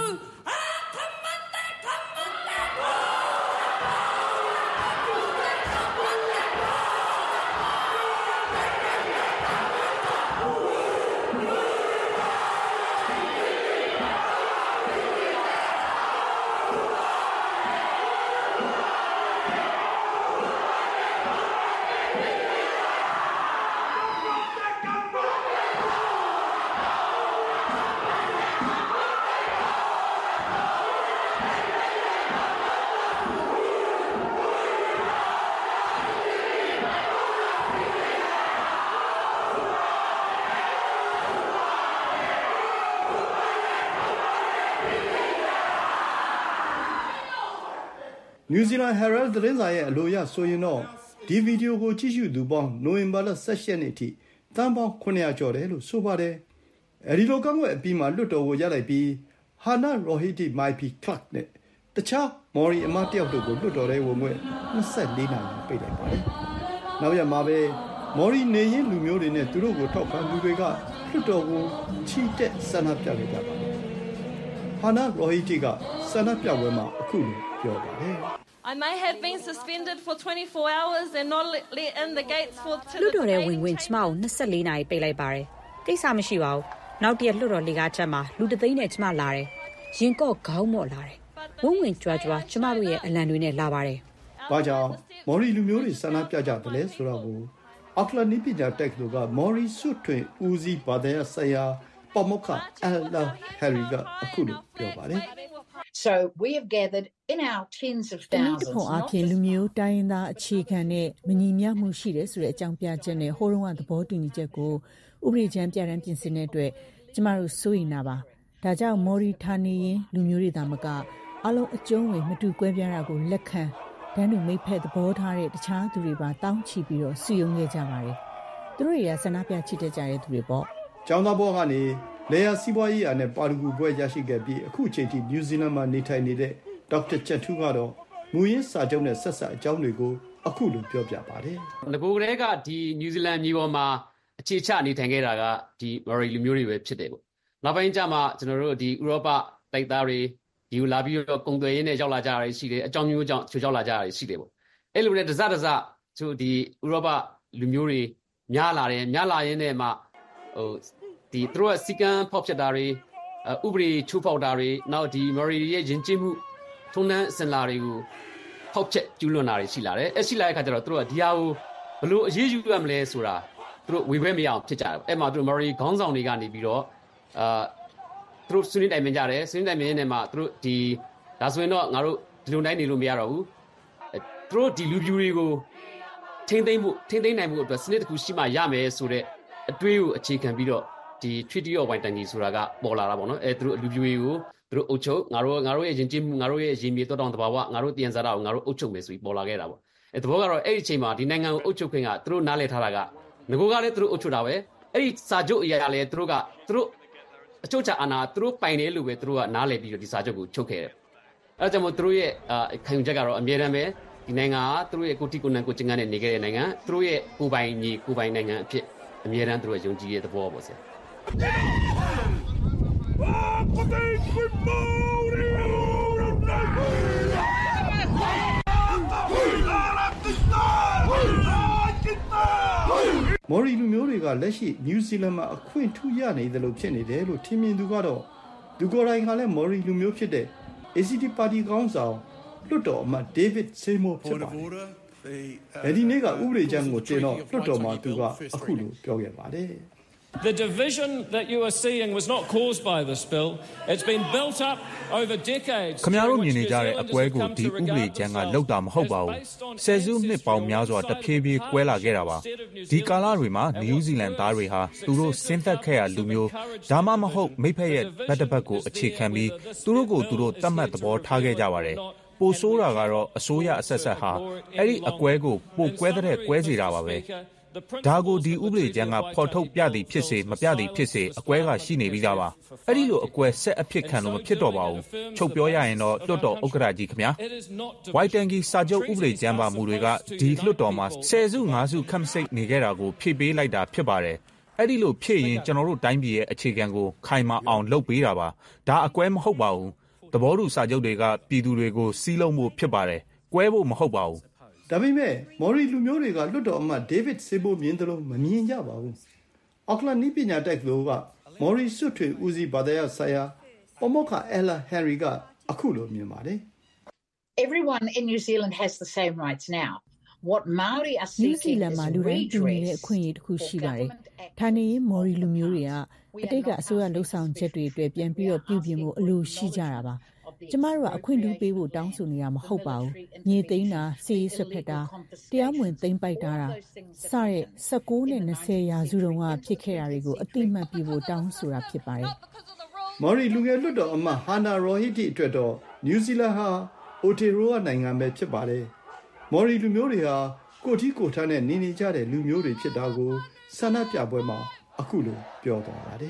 L: New Zealand Herald သတင်းစာရဲ့အလိုအရဆိုရင်တော့ဒီဗီဒီယိုကိုကြည့်ရှုသူပေါင်းနိုဝင်ဘာလ18ရက်နေ့အထိတန်းပေါင်း900ကျော်တယ်လို့ဆိုပါတယ်။အဲဒီလိုကန့်ကွက်အပြီးမှာလွှတ်တော်ကိုရပ်လိုက်ပြီး Hana Rohiti Maipi Clark နဲ့တခြားမော်ရီအမတ်တယောက်တို့ကိုလွှတ်တော်ထဲဝင်ခွင့်24နာရီပိတ်လိုက်ပါတယ်။နောက်ရက်မှာပဲမော်ရီနေရင်လူမျိုးတွေနဲ့သူတို့ကိုထောက်ခံသူတွေကလွှတ်တော်ကိုချီတက်ဆန္ဒပြခဲ့ကြပါတယ်။ Hana Rohiti ကဆန္ဒပြပွဲမှာအခုလိုပြောပါတယ်
M: I may have been suspended for 24 hours and not let in the gates for
D: လွှတ်တော်ထဲဝင်ခွင့်ကျမကို24နာရီပိတ်လိုက်ပါတယ်။ကိစ္စမရှိပါဘူး။နောက်တရက်လွှတ်တော်လေကားချက်မှာလူတသိန်းနဲ့ကျမလာတယ်။ရင်ကော့ခေါင်းမော့လာတယ်။ဝုန်းဝင်ကြွားကြွားကျမတို့ရဲ့အလံတွေနဲ့လာပါတယ်
L: ။ဘာကြောင့်မော်ရီလူမျိုးတွေဆန္ဒပြကြတယ်လဲဆိုတော့အောက်လန်နီပညာတက္ကသိုလ်ကမော်ရီစွတ်ထွင်ဦးစီးဘာသာရေးဆရာပမောက္ခအယ်လာဟယ်ရီကအခုလိုပြောပါတယ်
N: So we have gathered in our tens of thousands
O: တပုံအပြင်လူမျိုးတိုင်းရင်းသားအခြေခံနဲ့မညီမျှမှုရှိတယ်ဆိုတဲ့အကြောင်းပြချက်နဲ့ဟိုးတုန်းကသဘောတူညီချက်ကိုဥပဒေကြမ်းပြဋ္ဌာန်းပြင်ဆင်တဲ့အတွက်ကျမတို့စိုးရိမ်တာပါဒါကြောင့်မော်ရီဌာနေရင်လူမျိုးတွေသာမကအလုံးအကျုံးဝင်မတူကွဲပြားတာကိုလက်ခံတန်းတူမိတ်ဖက်သဘောထားတဲ့တခြားသူတွေပါတောင်းချပြီးတော့စုယုံခဲ့ကြပါတယ်သူတို့တွေကဆန္ဒပြချစ်တဲ့ကြတဲ့သူတွေပေါ့
L: ကျောင်းသားဘောကနေလေယာစီးပွားရေးအားနဲ့ပါရဂူပွဲရရှိခဲ့ပြီးအခုချိန်ထိနယူးဇီလန်မှာနေထိုင်နေတဲ့ဒေါက်တာချက်ထူးကတော့မူရင်းစာချုပ်နဲ့ဆက်ဆက်အကြောင်းတွေကိုအခုလိုပြောပြပါတယ်
P: ။ငကိုကလေးကဒီနယူးဇီလန်မြေပေါ်မှာအခြေချနေထိုင်ခဲ့တာကဒီမော်ရီလူမျိုးတွေပဲဖြစ်တယ်ပေါ့။နောက်ပိုင်းကျမှကျွန်တော်တို့ဒီဥရောပတိုက်သားတွေဒီလာပြီးတော့ကုန်သွယ်ရေးနဲ့ရောက်လာကြတာရှိတယ်အကြောင်းမျိုးကြောင့်ချိုးချောက်လာကြတာရှိတယ်ပေါ့။အဲ့လိုနဲ့တစသူဒီဥရောပလူမျိုးတွေများလာတယ်များလာရင်းနဲ့မှဒီသူတို့စီကံဖောက်ဖြစ်တာတွေဥပဒေချိုးဖောက်တာတွေနောက်ဒီမော်ရီရဲ့ယဉ်ကျေးမှုထုံးတမ်းအစဉ်အလာတွေကိုဖောက်ချက်ကျူးလွန်တာတွေရှိလာတယ်ရှိလာတဲ့အခါကျတော့သူတို့ကဒီဟာကိုဘလို့အရေးယူရမလဲဆိုတာသူတို့ဝေခွဲမရအောင်ဖြစ်ကြတယ်အဲ့မှာသူတို့မော်ရီခေါင်းဆောင်တွေကနေပြီးတော့သူတို့ဆွေးနွေးတိုင်ပင်ကြတယ်ဆွေးနွေးတိုင်ပင်နေမှာသူတို့ဒီဒါဆိုရင်တော့ငါတို့ဒီလိုတိုင်းနေလို့မရတော့ဘူးသူတို့ဒီလူပြူတွေကိုထိမ့်သိမ့်နိုင်မှုအတွက်စနစ်တစ်ခုရှိမှရမယ်ဆိုတဲ့အတွေးကိုအခြေခံပြီးတော့ဒီ Treaty of Waitangi ဆိုတာကပေါ်လာတာပေါ့နော်သူတို့လူပြူတွေကိုသူတို့အုပ်ချုပ်ငါတို့ရဲ့ယဉ်ကျေးမှုငါတို့ရဲ့ရေမြေတော်တောင်တဘာဝငါတို့တည်ရန်စားတာကိုငါတို့အုပ်ချုပ်မယ်ဆိုပြီးပေါ်လာခဲ့တာပေါ့သဘောကတော့အဲ့ဒီအချိန်မှာဒီနိုင်ငံကိုအုပ်ချုပ်ခွင့်ကသူတို့နားလည်ထားတာကငကိုကလည်းသူတို့အုပ်ချုပ်တာပဲအဲ့ဒီစာချုပ်အရာလည်းသူတို့အချုပ်ချာအာဏာသူတို့ပိုင်တယ်လို့ပဲသူတို့ကနားလည်ပြီးတော့ဒီစာချုပ်ကိုချုပ်ခဲ့တယ်အဲ့ဒါကြောင့်မို့သူတို့ရဲ့ခံယူချက်ကတော့အမြဲတမ်းပဲဒီနိုင်ငံကသူတို့ရဲ့ကိုတိကိုနန်ကိုကျင်ငန်းနဲ့နေခဲ့တဲ့နိုင်ငံသူတို့ရဲ့ကိုပိုင်ညီကိုပိုင်နိုင်ငံအဖြစ်အမြဲတမ်းသူတို့ယုံကြည်ရဲ့သဘောပေါ့ဆရာ
L: မော်ရီလူမျိုးတွေကလက်ရှိနယူးဇီလန်မှာအခွင့်ထူးရနေတယ်လို့ဖြစ်နေတယ်လို့ထင်မြင်သူကတော့သူကိုယ်တိုင်ကလည်းမော်ရီလူမျိုးဖြစ်တဲ့ ACT ပါတီခေါင်းဆောင်လွှတ်တော်အမတ်ဒေးဗစ်ဆေးမိုးဖြစ်ပါတယ်။ဒီနေ့ကဥပဒေကြမ်းကိုတင်တော့လွှတ်တော်မှာသူကအခုလိုပြောခဲ့ပါတယ်။
Q: The division that you are seeing was not caused by this bill. It's been built up over decades.
R: ခင်ဗျားတို့မြင်နေကြတဲ့အကွဲကိုဒီဥပဒေကြမ်းကလောက်တာမဟုတ်ပါဘူး။ဆယ်စုနှစ်ပေါင်းများစွာတဖြည်းဖြည်းကွဲလာခဲ့တာပါ။ဒီကာလတွေမှာနယူးဇီလန်သားတွေဟာသူတို့ဆင်းသက်ခဲ့ရလူမျိုးဒါမှမဟုတ်မိဖက်ရဲ့ဗတ်တပတ်ကိုအခြေခံပြီးသူတို့ကိုသူတို့တတ်မှတ်သဘောထားခဲ့ကြပါတယ်။ပိုဆိုးတာကတော့အစိုးရအဆက်ဆက်ဟာအဲ့ဒီအကွဲကိုပိုကွဲတဲ့ကွဲစေတာပါပဲ။ဒါကိုဒီဥပဒေကြမ်းကဖော်ထုတ်ပြသည်ဖြစ်စေမပြသည်ဖြစ်စေအကွဲကရှိနေပြီးသားပါအဲ့ဒီလိုအကွဲဆက်အဖြစ်ခံလို့မဖြစ်တော့ပါဘူးချုပ်ပြောရရင်တော့လွှတ်တော်ဥက္ကဋ္ဌကြီးခင်ဗျာ Waitangi စာချုပ်ဥပဒေကြမ်းပါမူတွေကဒီလွှတ်တော်မှာ10စု5စုခန့်စိတ်နေခဲ့တာကိုဖြည့်ပေးလိုက်တာဖြစ်ပါတယ်အဲ့ဒီလိုဖြည့်ရင်ကျွန်တော်တို့တိုင်းပြည်ရဲ့အခြေခံကိုခိုင်မာအောင်လုပ်ပေးတာပါဒါအကွဲမဟုတ်ပါဘူးသဘောတူစာချုပ်တွေကပြည်သူတွေကိုစီးလုံးဖို့ဖြစ်ပါတယ်ကွဲဖို့မဟုတ်ပါဘူး
L: ဒါပေမဲ့မော်ရီလူမျိုးတွေကလွတ်တော်အမတ်ဒေးဗစ်ဆေးဘိုးမြင်တယ်လို့မမြင်ကြပါဘူး။အောက်လန်နီးပညာတက္ကသိုလ်ကမော်ရီစွတ်ထွေဦးစီးဘာသာရေးဆရာပမောက္ခအယ်လာဟယ်ရီကအခုလိုမြင်ပါတယ်။
N: Everyone in New Zealand has the same rights now. What Maori are seeking is
O: မှာလူတိုင်းတူနေတဲ့အခွင့်အရေးတစ်ခုရှိပါတယ်။ဌာနေရေးမော်ရီလူမျိုးတွေကအတိတ်ကအစိုးရလှုပ်ဆောင်ချက်တွေအတွက်ပြန်ပြီးတော့ပြုပြင်မှုအလိုရှိကြတာပါ။ကျမတို့ကအခွင့်အရေးပေးဖို့တောင်းဆိုနေတာမဟုတ်ပါဘူး။မြေသိမ်းတာစီးဆွတ်ဖက်တာတရားမဝင်သိမ်းပိုက်တာစတဲ့19နဲ့20ရာစုတုန်းကဖြစ်ခဲ့တာတွေကိုအတိအမှတ်ပြုဖို့တောင်းဆိုတာဖြစ်ပါတယ်
L: ။မော်ရီလူငယ်လွတ်တော်အမတ်ဟာနာရိုဟီတီအတွက်တော့နယူးဇီလန်ဟာအိုတေရိုးနိုင်ငံပဲဖြစ်ပါတယ်မော်ရီလူမျိုးတွေဟာကိုထီကိုထမ်းနဲ့နေကြတဲ့လူမျိုးတွေဖြစ်တာကိုဆန္ဒပြပွဲမှာအခုလိုပြောသွားပါတယ်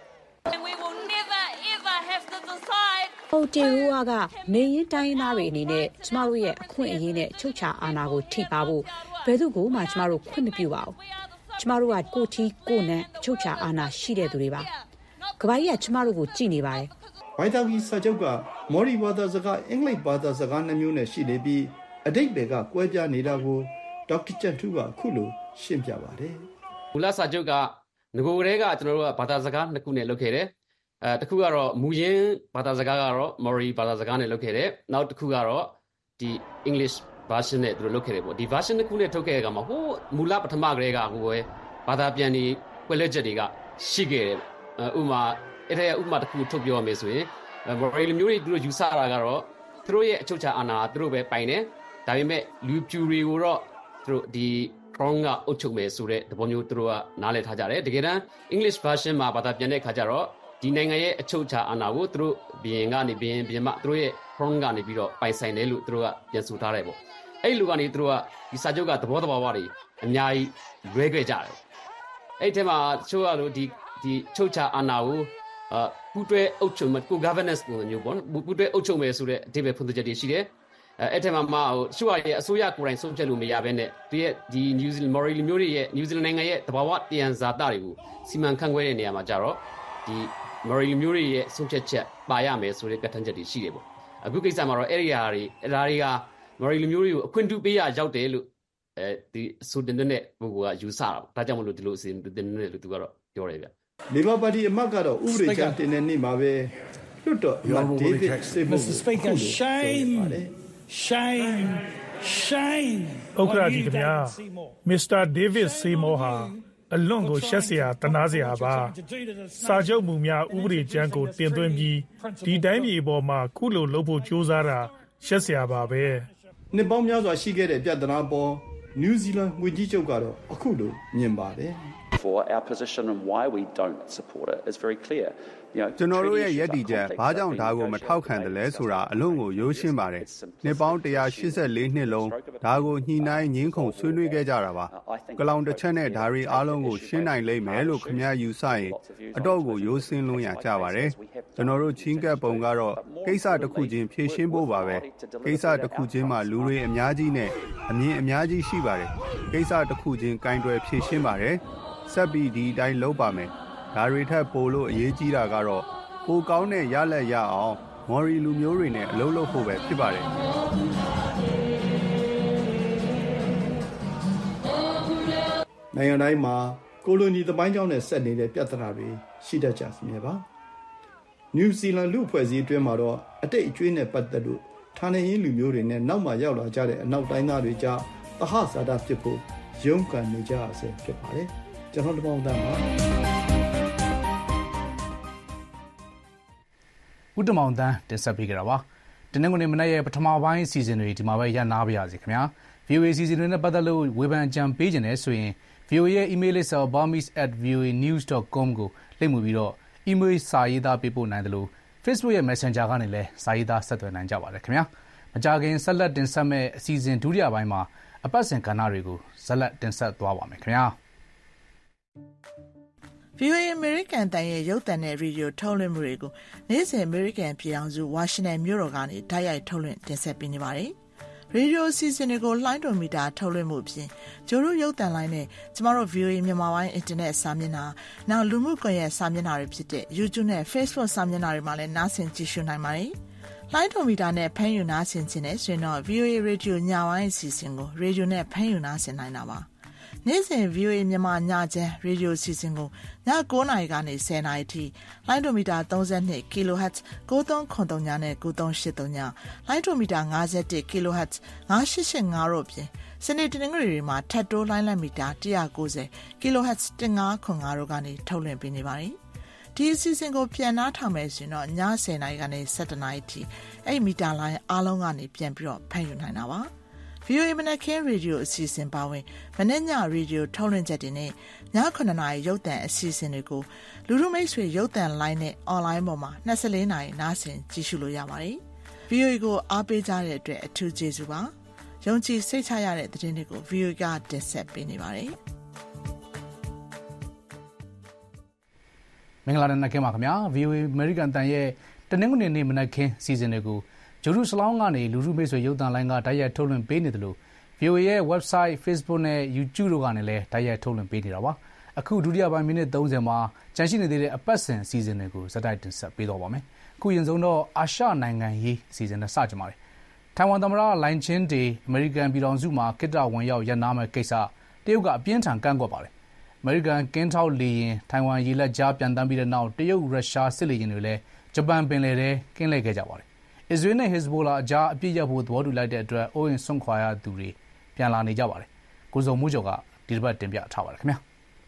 D: အိုတေရိုးကနေရင်တိုင်းသားတွေအနေနဲ့ကျမတို့ရဲ့အခွင့်အရေးနဲ့ချုပ်ချာအာဏာကိုထိပါဖို့ဘယ်သူကိုမှကျမတို့ခွင့်မပြုပါဘူးကျမတို့ကကိုထီကိုနန်းချုပ်ချာအာဏာရှိတဲ့သူတွေပါကဘာကြီးကကျမတို့ကိုကြည်နေပါတယ်
L: ဝိုင်တာဂီစာချုပ်ကမော်ရီဘာသာစကားအင်္ဂလိပ်ဘာသာစကားနှမျိုးနဲ့ရှိနေပြီးအဓိပ္ပာယ်ကကွဲပြားနေတာကိုဒေါက်တာကျန်ထူးကအခုလိုရှင်းပြပါတယ်
P: မူလစာချုပ်ကငကိုယ်တည်းကကျွန်တော်တို့ကဘာသာစကားနှစ်ခုနဲ့လုပ်ခဲ့တယ်တစ်ခုကတော့မူရင်းဘာသာစကားကတော့ Maori ဘာသာစကားနဲ့လုပ်ခဲ့တယ်နောက်တစ်ခုကတော့ဒီ English version နဲ့သူတို့လုပ်ခဲ့တယ်ပေါ့ဒီ version တစ်ခုနဲ့ထုတ်ခဲ့တဲ့ကမှာဟိုမူလပထမကတည်းကဟိုပဲဘာသာပြန်ပြီးကွဲလက်ချက်တွေကရှိခဲ့တယ်ဥမာအဲ့ဒါဥပမာတစ်ခုထုတ်ပြောရမယ်ဆိုရင် Maori လူမျိုးတွေသူတို့ယူဆတာကတော့သူတို့ရဲ့အချုပ်အခြာအာဏာသူတို့ပဲပိုင်တယ်ဒါပေမဲ့လူပြူတွေကိုတော့သူတို့ဒီ Crown ကအုပ်ချုပ်မယ်ဆိုတဲ့သဘောမျိုးသူတို့ကနားလည်ထားကြတယ်တကယ်တမ်း English version မှာဘာသာပြန်တဲ့ခါကျတော့ဒီနိုင်ငံရဲ့အချုပ်အခြာအာဏာကိုသူတို့ဘီရင်ကနေဘီရင်ပြင်မသူတို့ရဲ့ Crown ကနေပြီးတော့ပိုင်ဆိုင်တယ်လို့သူတို့ကပြန်ဆိုထားတယ်ပေါ့အဲ့လူကနေသူတို့ကဒီစာချုပ်ကသဘောတဘာဝတွေအများကြီးလွဲခဲ့ကြတယ်အဲ့ထဲမှာချိုးရလို့ဒီချုပ်အခြာအာဏာကိုပူတွဲအုပ်ချုပ်မဲ့ကို governance ပုံစံမျိုးပေါ့နော်ပူတွဲအုပ်ချုပ်မယ်ဆိုတဲ့အဓိပ္ပာယ်ဖွင့်ပြချက်တွေရှိတယ်အဲ့ထဲမှာဟိုချိုးရရဲ့အစိုးရကိုယ်တိုင်ဆုံးဖြတ်လို့မရဘဲနဲ့သူရဲ့ဒီ New Zealand Maori မျိုးတွေရဲ့ New Zealand နိုင်ငံရဲ့သဘာဝတယံဇာတတွေကိုစီမံခန့်ခွဲတဲ့နေရာမှာကြတော့ဒီ Maori မျိုးတွေရဲ့ဆုံးဖြတ်ချက်ပါရမယ်ဆိုတဲ့ကတ်ထန်းချက်တွေရှိတယ်ပေါ့အခုကိစ္စမှာတော့အဲ့ဒီဟာတွေက Maori မျိုးတွေကိုအခွင့်အတူပေးရရောက်တယ်လို့ဒီဆိုတဲ့နဲ့ဘုရားယူဆတာဒါကြောင့်မလို့ဒီလိုအစီအစဉ်တင်နေလို့သူကတော့ပြောတယ်ဗျ
L: လေဘာပါတီအမတ်ကတော့ဥပဒေချတင်တဲ့နေ့မှာပဲလွတ်တော့ဒေးဗစ်စေဘို
S: Mr. Speaker shame
T: ဥက္ကရာကြီးခင်ဗျာ Mr. David Seymour ဟာအလွန်ကိုရှက်စရာတနာစရာပါစာချုပ်မူများဥပဒေကျမ်းကိုတင်သွင်းပြီးဒီတိုင်းပြည်ပေါ်မှာခုလိုလုပ်ဖို့ကြိုးစားတာရှက်စရာပါပဲ
L: နှစ်ပေါင်းများစွာရှိခဲ့တဲ့ပြဿနာပေါ်နယူးဇီလန်ငွေကြီးချုပ်ကတော့အခုလိုမြင်ပါတယ်
U: For our position and why we don't support it is very clear.
V: ကျွန်တော်တို့ရဲ့ယက်တီချက်ဘာကြောင့်ဒါကိုမထောက်ခံတယ်လဲဆိုတာအလုံးကိုရိုးရှင်းပါတယ်။နှစ်ပေါင်း184နှစ်လုံးဒါကိုညှိနှိုင်းငင်းခုန်ဆွေးနွေးခဲ့ကြတာပါ။ကလောင်တစ်ချက်နဲ့ဒါရီအားလုံးကိုရှင်းနိုင်လိမ့်မယ်လို့ခင်ဗျားယူဆရင်အတော့ကိုရိုးစင်းလုံးရကြပါတယ်။ကျွန်တော်တို့ချင်းကပ်ပုံကတော့ကိစ္စတစ်ခုချင်းဖြေရှင်းဖို့ပါပဲ။ကိစ္စတစ်ခုချင်းမှာလူတွေအများကြီးနဲ့အမြင်အများကြီးရှိပါတယ်။ကိစ္စတစ်ခုချင်းကင်တွယ်ဖြေရှင်းပါတယ်။ဆက်ပြီးဒီအတိုင်းလုပ်ပါမယ်ဒါတွေထက်ပိုလို့အရေးကြီးတာကတော့ပိုကောင်းတဲ့ရလက်ရအောင်မော်ရီလူမျိုးတွေနဲ့အလုပ်လုပ်ဖို့ပဲဖြစ်ပါတယ်
L: နိုင်ငံတိုင်းမှာကိုလိုနီသမိုင်းကြောင်းနဲ့ဆက်နေတဲ့ပြဿနာတွေရှိတတ်ကြစမြဲပါနယူးဇီလန်လူအဖွဲ့အစည်းအတွင်းမှာတော့အတိတ်အကျွေးနဲ့ပတ်သက်လို့ဌာနေရင်းလူမျိုးတွေနဲ့နောက်မှရောက်လာကြတဲ့အနောက်တိုင်းသားတွေကြားသဟဇာတဖြစ်ဖို့ရုန်းကန်နေကြရဆဲဖြစ်ပါတယ်ကျွန်တော်တမောင်သားပါ
B: ဦးတမောင်တန်းတင်ဆက်ပေးကြတာပါဒီနေ့ကနေမနေ့ရဲ့ပထမပိုင်းအစီအစဉ်တွေဒီမှာပဲရပ်နားပါရစေခင်ဗျာ VOA အစီအစဉ်တွေနဲ့ပတ်သက်လို့ဝေဖန်ကြံပေးခြင်းနဲ့ဆိုရင် VOA ရဲ့ email လိပ်စာ burmese@voanews.com ကိုလိပ်မူပြီးတော့ email စာရေးသားပေးပို့နိုင်တယ်လို့ Facebook ရဲ့ Messenger ကနေလည်းစာရေးသားဆက်သွယ်နိုင်ကြပါတယ်ခင်ဗျာမကြခင်ဆက်လက်တင်ဆက်မဲ့အစီအစဉ်ဒုတိယပိုင်းမှာအပတ်စဉ်ကဏ္ဍတွေကိုဇက်လက်တင်ဆက်သွားပါမယ်ခင်ဗျာ
W: VOA American တန်ရဲ့ရုပ်သံနဲ့ရေဒီယိုထုတ်လွှင့်မှုတွေကိုနေ့စဉ် American ပြည်အောင်စုဝါရှင်တန်မြို့တော်ကနေတိုက်ရိုက်ထုတ်လွှင့်တင်ဆက်ပေးနေပါတယ်။ရေဒီယိုအစီအစဉ်တွေကိုလိုင်းဒိုမီတာထုတ်လွှင့်မှုအပြင်ကျိုးတို့ရုပ်သံလိုင်းနဲ့ကျမတို့ VOA မြန်မာပိုင်း Internet စာမျက်နှာနောက်လူမှုကွန်ရက်စာမျက်နှာတွေဖြစ်တဲ့ YouTube နဲ့ Facebook စာမျက်နှာတွေမှာလည်းနားဆင်ကြည့်ရှုနိုင်ပါတယ်။လိုင်းဒိုမီတာနဲ့ဖမ်းယူနားဆင်ခြင်းနဲ့ဆိုရင်တော့ VOA Radio ညပိုင်းအစီအစဉ်ကိုရေဒီယိုနဲ့ဖမ်းယူနားဆင်နိုင်တာပါ။နေ့စဉ် VOA မြန်မာညချမ်းရေဒီယိုအစီအစဉ်ကိုည9:00နာရီကနေ10:00နာရီထိလိုင်းဒိုမီတာ32 kHz 9393ညနဲ့9383ညလိုင်းဒိုမီတာ51 kHz 9885တို့ပြင်စနေတနင်္ဂနွေတွေမှာထပ်တိုးလိုင်းလက်မီတာ190 kHz 1505တို့ကနေထုတ်လွှင့်ပေးနေပါတယ်။ဒီအစီအစဉ်ကိုပြန်နှားထောင်မယ်ဆိုရင်တော့ည10:00နာရီကနေ17:00နာရီထိအဲ့မီတာလိုင်းအားလုံးကနေပြန်ပြီးတော့ဖမ်းယူနိုင်တာပါ။ VOA မနက်ခင်းရေဒီယိုအစီအစဉ်ပါဝင်မနေ့ညရေဒီယိုထုတ်လွှင့်ချက်တွေနဲ့ည9:00နာရီရုပ်သံအစီအစဉ်တွေကိုလူထုမိတ်ဆွေရုပ်သံလိုင်းနဲ့အွန်လိုင်းပေါ်မှာ24နာရီနားဆင်ကြည့်ရှုလို့ရပါတယ်။ VOA ကိုအားပေးကြတဲ့အတွက်အထူးကျေးဇူးပါယုံကြည်စိတ်ချရတဲ့သတင်းတွေကို VOA ကတင်ဆက်ပေးနေပါတယ်
B: မင်္ဂလာနံနက်ခင်းပါခင်ဗျာ VOA American တန်ရဲ့တနင်္ဂနွေနေ့မနက်ခင်းစီစဉ်တွေကိုဂျေရုဆလောင်းကနေလူထုမိတ်ဆွေရုပ်သံလိုင်းကတိုက်ရိုက်ထုတ်လွှင့်ပေးနေတယ်လို့ VOA ရဲ့ website Facebook နဲ့ YouTube တို့ကနေလည်းတိုက်ရိုက်ထုတ်လွှင့်ပေးနေတာပါအခုဒုတိယပိုင်းမိနစ်30မှာကြန့်ရှိနေသေးတဲ့အပတ်စဉ်စီစဉ်တွေကိုစတိုက်တင်ဆက်ပေးတော့ပါမယ်အခုရင်ဆုံးတော့အာရှနိုင်ငံရေးစီစဉ်နဲ့စကြပါမယ်ထိုင်ဝမ်သမ္မတလိုင်ချင်းဒေအမေရိကန်ပြည်ထောင်စုမှာကိတ္တဝင်ရောက်ရန်နာမဲ့ကိစ္စတရုတ်ကအပြင်းထန်ကန့်ကွက်ပါတယ်အမေရိကန်ကင်းထောက်လေရင်ထိုင်ဝမ်ရေလက်ကြားပြန်တမ်းပြီးတဲ့နောက်တရုတ်ရုရှားစစ်လေယာဉ်တွေလည်းဂျပန်ပင်လယ်ထဲကင်းလှည့်ခဲ့ကြပါတယ်အစ္စရေးနဲ့ဟစ်ဇ်ဘိုလာအကြားအပြစ်ရဖို့သဘောတူလိုက်တဲ့အတွက်အိုးအိမ်ဆွန့်ခွာရသူတွေပြန်လာနေကြပါတယ်ကိုစုံမှုကျော်ကဒီတစ်ပတ်တင်ပြထားပါတယ်ခင်ဗျာ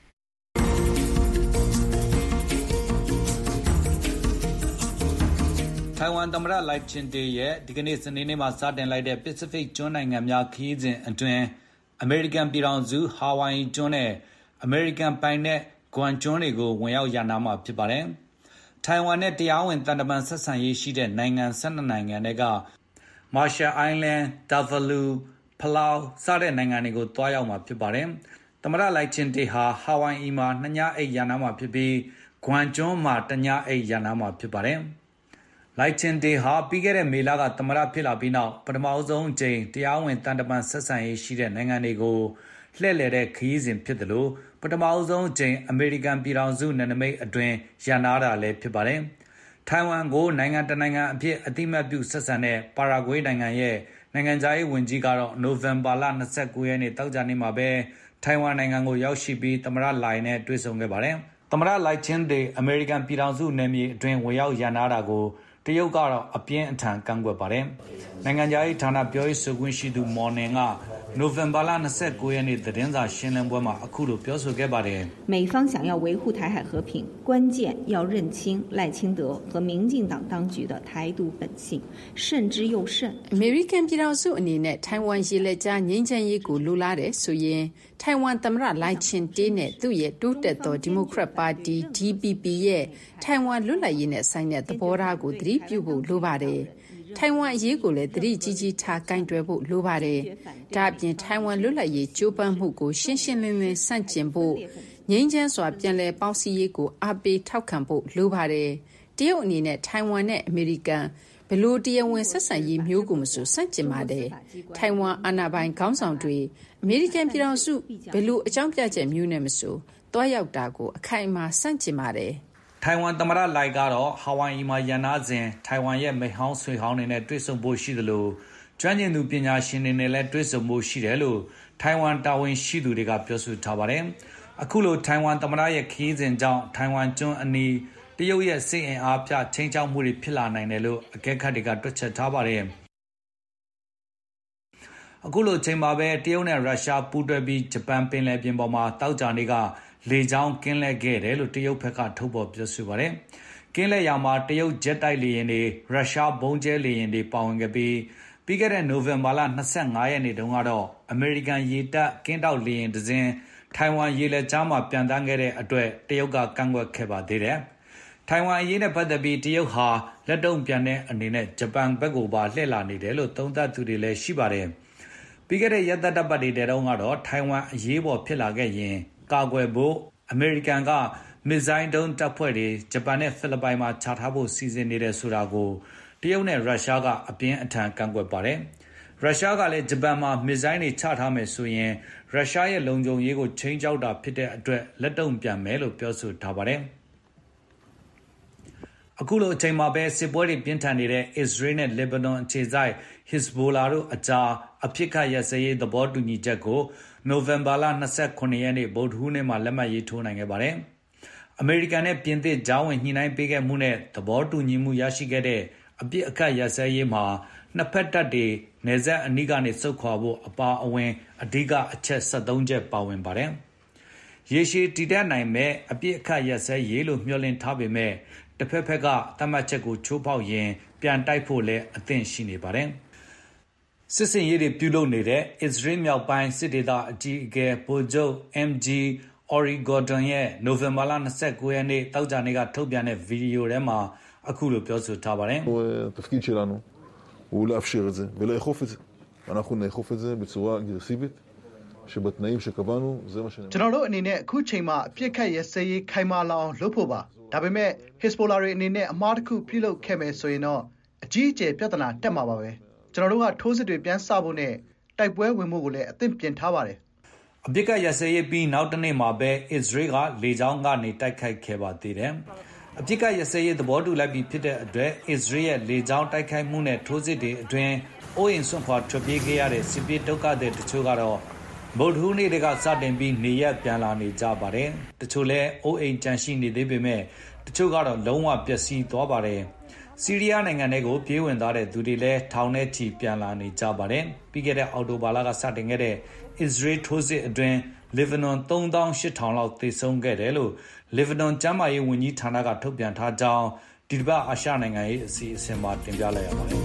A: ထိုင်ဝမ်သမ္မတလိုင်ချင်တေရဲ့ဒီကနေ့စနေနေ့မှာစတင်လိုက်တဲ့ Pacific ကျွန်းနိုင်ငံများခရီးစဉ်အတွင်းအမေရိကန်ပြည်ထောင်စုဟာဝိုင်ကျွန်းနဲ့အမေရိကန်ပိုင်နက်ဂွမ်ကျွန်းတွေကိုဝင်ရောက်ရန်နာမှာဖြစ်ပါတယ်။ထိုင်ဝမ်နဲ့တရားဝင်တန်တမန်ဆက်ဆံရေးရှိတဲ့နိုင်ငံ12နိုင်ငံတွေကမာရှယ်အိုင်းလန်း၊ဒါဗလူ၊ဖလောက်စတဲ့နိုင်ငံတွေကိုတွားရောက်မှာဖြစ်ပါတယ်။သမ္မတလိုင်ချင်တေဟာဟာဝိုင်အီမှာ2ညအိပ်ရန်နာမှာဖြစ်ပြီးဂွမ်ကျွန်းမှာ1ညအိပ်ရန်နာမှာဖြစ်ပါတယ်။လိုင်ချင်တေဟာပြီးခဲ့တဲ့မေလကသမ္မတဖြစ်လာပြီးနောက်ပထမဆုံးအကြိမ်တရားဝင်တန်တမန်ဆက်ဆံရေးရှိတဲ့နိုင်ငံတွေကိုလှည့်လည်တဲ့ခရီးစဉ်ဖြစ်တယ်လို့ပထမဆုံးအကြိမ်အမေရိကန်ပြည်ထောင်စုနယ်နိမိတ်အတွင်းရန်နာတာလည်းဖြစ်ပါတယ်။ထိုင်ဝမ်ကိုနိုင်ငံတနိုင်ငံအဖြစ်အတိမတ်ပြုဆက်ဆံတဲ့ပါရာဂွေးနိုင်ငံရဲ့နိုင်ငံခြားရေးဝန်ကြီးကတော့နိုဝင်ဘာလ29ရက်နေ့တောက်ကြနေ့မှာပဲထိုင်ဝမ်နိုင်ငံကိုရောက်ရှိပြီးသမ္မတလိုင်နဲ့တွေ့ဆုံခဲ့ပါတယ်။သမ္မတလိုင်ချင်တေအမေရိကန်ပြည်ထောင်စုနယ်မြေအတွင်းဝင်ရောက်ရန်နာတာကိုတရုတ်ကတော့အပြင်းအထန်ကန့်ကွက်ပါတယ်။နိုင်ငံခြားရေးဌာနပြောရေးဆိုခွင့်ရှိသူမော်နင်ကနိုဝင်ဘာလ29ရက်နေ့သတင်းစာရှင်းလင်းပွဲမှာအခုလိုပြောဆိုခဲ့ပါတယ်
C: ။美方想要维护台海和平，关键要认清赖清德和民进党当局的台独本性，慎之又慎。
S: အမေရိကန်ပြည်ထောင်စုအနေနဲ့ထိုင်ဝမ်ရေလက်ကြားငြိမ်းချမ်းရေးကိုလိုလားတယ်ဆိုရင်ထိုင်ဝမ်သမ္မတလိုင်ချင်တေးနဲ့သူ့ရဲ့တိုးတက်သောဒီမိုကရက်ပါတီ DPP ရဲ့ထိုင်ဝမ်လွတ်လပ်ရေးနဲ့ဆိုင်တဲ့သဘောထားကိုသတိပြုဖို့လိုပါတယ်။ထိုင်ဝမ်အရေးကိုလည်းသတိကြီးကြီးထားကင်တွယ်ဖို့လိုပါတယ်။ဒါ့အပြင်ထိုင်ဝမ်လွတ်လပ်ရေးကြိုးပမ်းမှုကိုရှင်းရှင်းလင်းလင်းဆန့်ကျင်ဖို့ငြိမ်းချမ်းစွာပြန်လည်ပေါင်းစည်းရေးကိုအားပေးထောက်ခံဖို့လိုပါတယ်။တရုတ်အနေနဲ့ထိုင်ဝမ်နဲ့အမေရိကန်ဘယ်လိုတရားဝင်ဆက်ဆံရေးမျိုးကိုမဆိုဆန့်ကျင်ပါတယ်။ထိုင်ဝမ်အာဏာပိုင်ခေါင်းဆောင်တွေအမေရိကန်ပြည်ထောင်စုဘယ်လိုအကြောင်းပြချက်မျိုးနဲ့မဆိုတွားရောက်တာကိုအခိုင်အမာဆန့်ကျင်ပါတယ်
A: ။ထိုင်ဝမ်သမ္မတလိုင်ကတော့ဟာဝိုင်အီမှာရန်နာစဉ်ထိုင်ဝမ်ရဲ့မိဟောင်းဆွေဟောင်းတွေနဲ့တွေ့ဆုံဖို့ရှိတယ်လို့ကျွမ်းကျင်သူပညာရှင်တွေနဲ့လည်းတွေ့ဆုံဖို့ရှိတယ်လို့ထိုင်ဝမ်တာဝန်ရှိသူတွေကပြောဆိုထားပါတယ်။အခုလိုထိုင်ဝမ်သမ္မတရဲ့ခရီးစဉ်ကြောင့်ထိုင်ဝမ်ကျွန်းအနီးတရုတ်ရဲ့စိတ်အင်အားပြချိန်ချောက်မှုတွေဖြစ်လာနိုင်တယ်လို့အကဲခတ်တွေကတွက်ချက်ထားပါတယ်။အခုလိုချိန်မှာပဲတရုတ်နဲ့ရုရှားပူးတွဲပြီးဂျပန်ပင်လယ်ပြင်ပေါ်မှာတောက်ကြနေ့ကလေကြောင်းကင်းလှည့်ခဲ့တယ်လို့တရုတ်ဘက်ကထုတ်ဖော်ပြောဆိုပါတယ်။ကင်းလှည့်ရာမှာတရုတ်ဂျက်တိုက်လေယာဉ်တွေရုရှားဘုံကျဲလေယာဉ်တွေပါဝင်ခဲ့ပြီးခဲ့တဲ့နိုဝင်ဘာလ25ရက်နေ့တုန်းကတော့အမေရိကန်ရေတပ်ကင်းတောက်လေယာဉ်တစ်စင်းထိုင်ဝမ်ရေလက်ကြားမှာပြန်တန်းခဲ့တဲ့အတွက်တရုတ်ကကန့်ကွက်ခဲ့ပါသေးတယ်။ထိုင်ဝမ်အရေးနဲ့ပတ်သက်ပြီးတရုတ်ဟာလက်တုံ့ပြန်တဲ့အနေနဲ့ဂျပန်ဘက်ကိုပါလှည့်လာနေတယ်လို့သုံးသပ်သူတွေလည်းရှိပါတယ်။ပြီးခဲ့တဲ့ရက်သတ္တပတ်တွေတုန်းကတော့ထိုင်ဝမ်အရေးပေါ်ဖြစ်လာခဲ့ရင်ကာကွယ်ဖို့အမေရိကန်ကမစ်ဇိုင်းဒုံးတပ်ဖွဲ့တွေဂျပန်နဲ့ဖိလစ်ပိုင်မှာချထားဖို့စီစဉ်နေတယ်ဆိုတာကိုတရုတ်နဲ့ရုရှားကအပြင်းအထန်ကန့်ကွက်ပါတယ်။ရုရှားကလည်းဂျပန်မှာမစ်ဇိုင်းတွေချထားမယ်ဆိုရင်ရုရှားရဲ့လုံခြုံရေးကိုချိန်ချောက်တာဖြစ်တဲ့အတွက်လက်တုံ့ပြန်မယ်လို့ပြောဆိုထားပါတယ်။အခုလိုအချိန်မှာပဲစစ်ပွဲတွေပြင်းထန်နေတဲ့အစ္စရေးနဲ့လက်ဘနွန်အခြေစိုက်ဟစ်ဇ်ဘိုလာတို့အကြားအဖြစ်ခတ်ရစရေးသဘောတူညီချက်ကိုနိုဝင်ဘာလ29ရက်နေ့ဗုဒ္ဓဟူးနေ့မှာလက်မှတ်ရေးထိုးနိုင်ခဲ့ပါတယ်။အမေရိကန်နဲ့ပြင်သစ်ကြားဝင်ညှိနှိုင်းပေးခဲ့မှုနဲ့သဘောတူညီမှုရရှိခဲ့တဲ့အပြစ်အခတ်ရစရေးမှာနှစ်ဖက်တပ်တွေနယ်စပ်အနီးကနေစုခွာဖို့အပါအဝင်အဓိကအချက်73ချက်ပါဝင်ပါတယ်။ရေရှည်တည်တတ်နိုင်မဲ့အပြစ်အခတ်ရစရေးလို့မျှော်လင့်ထားပေမဲ့တစ်ဖက်ကသတ်မှတ်ချက်ကိုချိုးဖောက်ရင်ပြန်တိုက်ဖို့လည်းအသင့်ရှိနေပါတယ်။စစ်စင်ရေးတွေပြုလုပ်နေတဲ့အစ္စရေးမြောက်ပိုင်းစစ်ဒေသအကြီးအကဲဗိုလ်ချုပ် MG Ori Gordon ရဲ့နိုဝင်ဘာလ29ရက်နေ့တောက်ကြနေ့ကထုတ်ပြန်တဲ့ဗီဒီယိုထဲမှာအခုလိုပြောဆိုထားပါတယ်။
F: הוא לאפשר את זה ולאכוף את זה. אנחנו נאכוף את זה בצורה אגרסיבית, שבתנאים שקבענו, זה מה שנאמר.
B: ကျွန်တော်တို့အနေနဲ့အခုချိန်မှာအပြစ်ခတ်ရစရေးခိုင်မာလာအောင်လုပ်ဖို့ပါဒါပေမဲ့ Hezbollah တွေအနေနဲ့အမှားတစ်ခုပြုလုပ်ခဲ့မယ်ဆိုရင်တော့အကြီးအကျယ်ပြဿနာတက်မှာပါပဲကျွန်တော်တို့ကထိုးစစ်တွေပြန်စဖို့နဲ့တိုက်ပွဲဝင်မှုကိုလည်းအသင့်ပြင်ထားပါတယ်
A: အပြစ်ကရစရေးပြီးနောက်တစ်နေ့မှာပဲအစ္စရေးကလေကြောင်းကနေတိုက်ခိုက်ခဲ့ပါသေးတယ်အပြစ်ကရစရေးသဘောတူလိုက်ပြီးဖြစ်တဲ့အတွက်အစ္စရေးရဲ့လေကြောင်းတိုက်ခိုက်မှုနဲ့ထိုးစစ်တွေအတွင်းအိုးအိမ်ဆွန့်ခွာထွက်ပြေးခဲ့ရတဲ့စစ်ပြေးဒုက္ခသည်တချို့ကတော့ဗုဒ္ဓဟူးနေ့ကစတင်ပြီးနေရက်ပြန်လာနေကြပါတယ်တချို့လည်းအိုးအိမ်ကြန့်ရှိနေသေးပေမဲ့တချို့ကတော့လုံးဝပျက်စီးသွားပါတယ်ဆီးရီးယားနိုင်ငံတွေကိုပြေးဝင်သွားတဲ့သူတွေလည်းထောင်နဲ့ချီပြန်လာနေကြပါတယ်ပြီးခဲ့တဲ့အောက်တိုဘာလကစတင်ခဲ့တဲ့အစ္စရေးထိုးစစ်အတွင်းလေဗနွန်3800လောက်သေဆုံးခဲ့တယ်လို့လေဗနွန်ကျန်းမာရေးဝန်ကြီးဌာနကထုတ်ပြန်ထားကြောင်းဒီတစ်ပတ်အာရှနိုင်ငံရေးအစီအစဉ်မှာတင်ပြလိုက်ရပါတယ်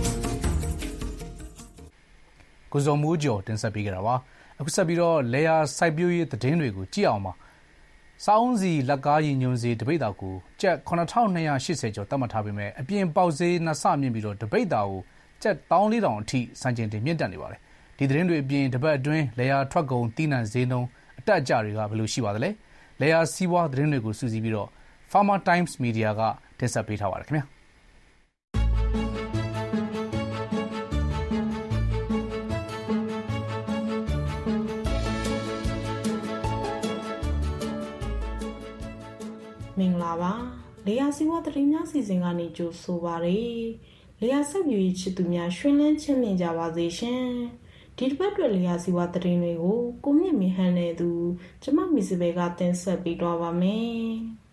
B: ကိုဇော်မိုးကျော်တင်ဆက်ပေးကြတာပါအခုဆက်ပြီးတော့လေယာစိုက်ပျိုးရေးသတင်းတွေကိုကြည့်အောင်ပါစောင်းစီလက်ကားရင်ညွန်စီတပိတ်တာကိုကျပ်9280ကျော်တတ်မှတ်ထားပေမဲ့အပြင်ပေါက်ဈေးနှစ်ဆမြင့်ပြီးတော့တပိတ်တာကိုကျပ်14000အထိစံချိန်တင်မြင့်တက်နေပါတယ်ဒီသတင်းတွေအပြင်တပတ်အတွင်းလေယာထွက်ကုန်တီးနှံဈေးနှုန်းအတက်အကျတွေကဘယ်လိုရှိပါသလဲလေယာစီးပွားသတင်းတွေကိုစူးစီးပြီးတော့ Farmer Times Media ကတင်ဆက်ပေးထားပါတယ်ခင်ဗျာ
J: မင်္ဂလာပါလေယာစီဝါသတင်းများစီစဉ်ကနေကြိုဆိုပါရစေလေယာဆက်ပြူချစ်သူများရွှင်လန်းချင်းမြင်ကြပါစေရှင်ဒီတစ်ပတ်အတွက်လေယာစီဝါသတင်းတွေကိုကိုမြင့်မြင့်ဟန်နေသူကျမမီစပယ်ကတင်ဆက်ပေးတော့ပါမယ်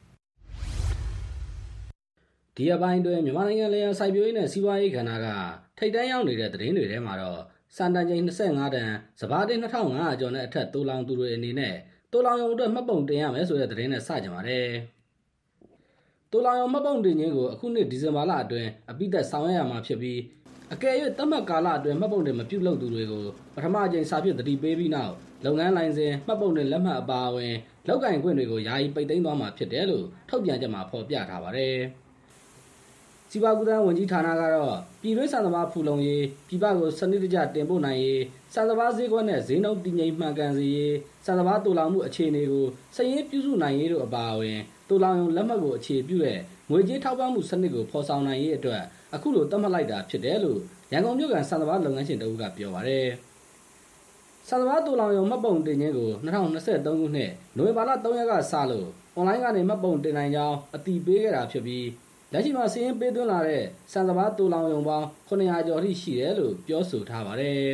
K: ဒီအပိုင်းတွင်မြန်မာနိုင်ငံလေယာစိုက်ပျိုးရေးနဲ့စီးပွားရေးကဏ္ဍကထိပ်တန်းရောက်နေတဲ့သတင်းတွေထဲမှာတော့စံတန်ချိန်25တန်စပါးတင်2500ကျော်နဲ့အထက်တိုးလောင်သူတွေအနေနဲ့တိုးလောင်ရုံအတွက်မှတ်ပုံတင်ရမယ်ဆိုတဲ့သတင်းနဲ့စကြပါတယ်တိုးလောင်ရုံမှတ်ပုံတင်ခြင်းကိုအခုနှစ်ဒီဇင်ဘာလအတွင်းအပိသက်ဆောင်ရွက်ရမှာဖြစ်ပြီးအကယ်၍သတ်မှတ်ကာလအတွင်းမှတ်ပုံတင်မပြုလုပ်သူတွေကိုပထမအကြိမ်စာဖြင့်တတိပေးပြီးနောက်လုပ်ငန်းလိုင်စင်မှတ်ပုံတင်လက်မှတ်အပါအဝင်လောက်ကင်ခွင့်တွေကိုယာယီပိတ်သိမ်းသွားမှာဖြစ်တယ်လို့ထုတ်ပြန်ချက်မှာဖော်ပြထားပါတယ်စီပါကူတန်းဝန်ကြီးဌာနကတော့ပြည်တွင်းစံစဘာဖူလုံရေးပြည်ပကိုစနစ်တကျတင်ပို့နိုင်ရေးစံစဘာဈေးကွက်နဲ့ဈေးနှုန်းတည်ငြိမ်မှန်ကန်စေရေးစံစဘာတူလောင်မှုအခြေအနေကိုစည်ရင်းပြုစုနိုင်ရေးတို့အပါအဝင်တူလောင်ရုံလက်မှတ်ကိုအခြေပြုတဲ့ငွေကြေးထောက်ပံ့မှုစနစ်ကိုဖော်ဆောင်နိုင်ရေးအတွက်အခုလိုသတ်မှတ်လိုက်တာဖြစ်တယ်လို့ရန်ကုန်မြို့ကစံစဘာလုပ်ငန်းရှင်တဦးကပြောပါတယ်စံစဘာတူလောင်ရုံမှတ်ပုံတင်ခြင်းကို2023ခုနှစ်နိုဝင်ဘာလ3ရက်ကစလို့အွန်လိုင်းကနေမှတ်ပုံတင်နိုင်ကြောင်းအတည်ပြုခဲ့တာဖြစ်ပြီးလက်ရှိမှာစီးရင်ပေးသွင်းလာတဲ့စံစဘာတူလောင်ရုံပေါင်း900ကျော်ထိရှိတယ်လို့ပြောဆိုထားပါတယ်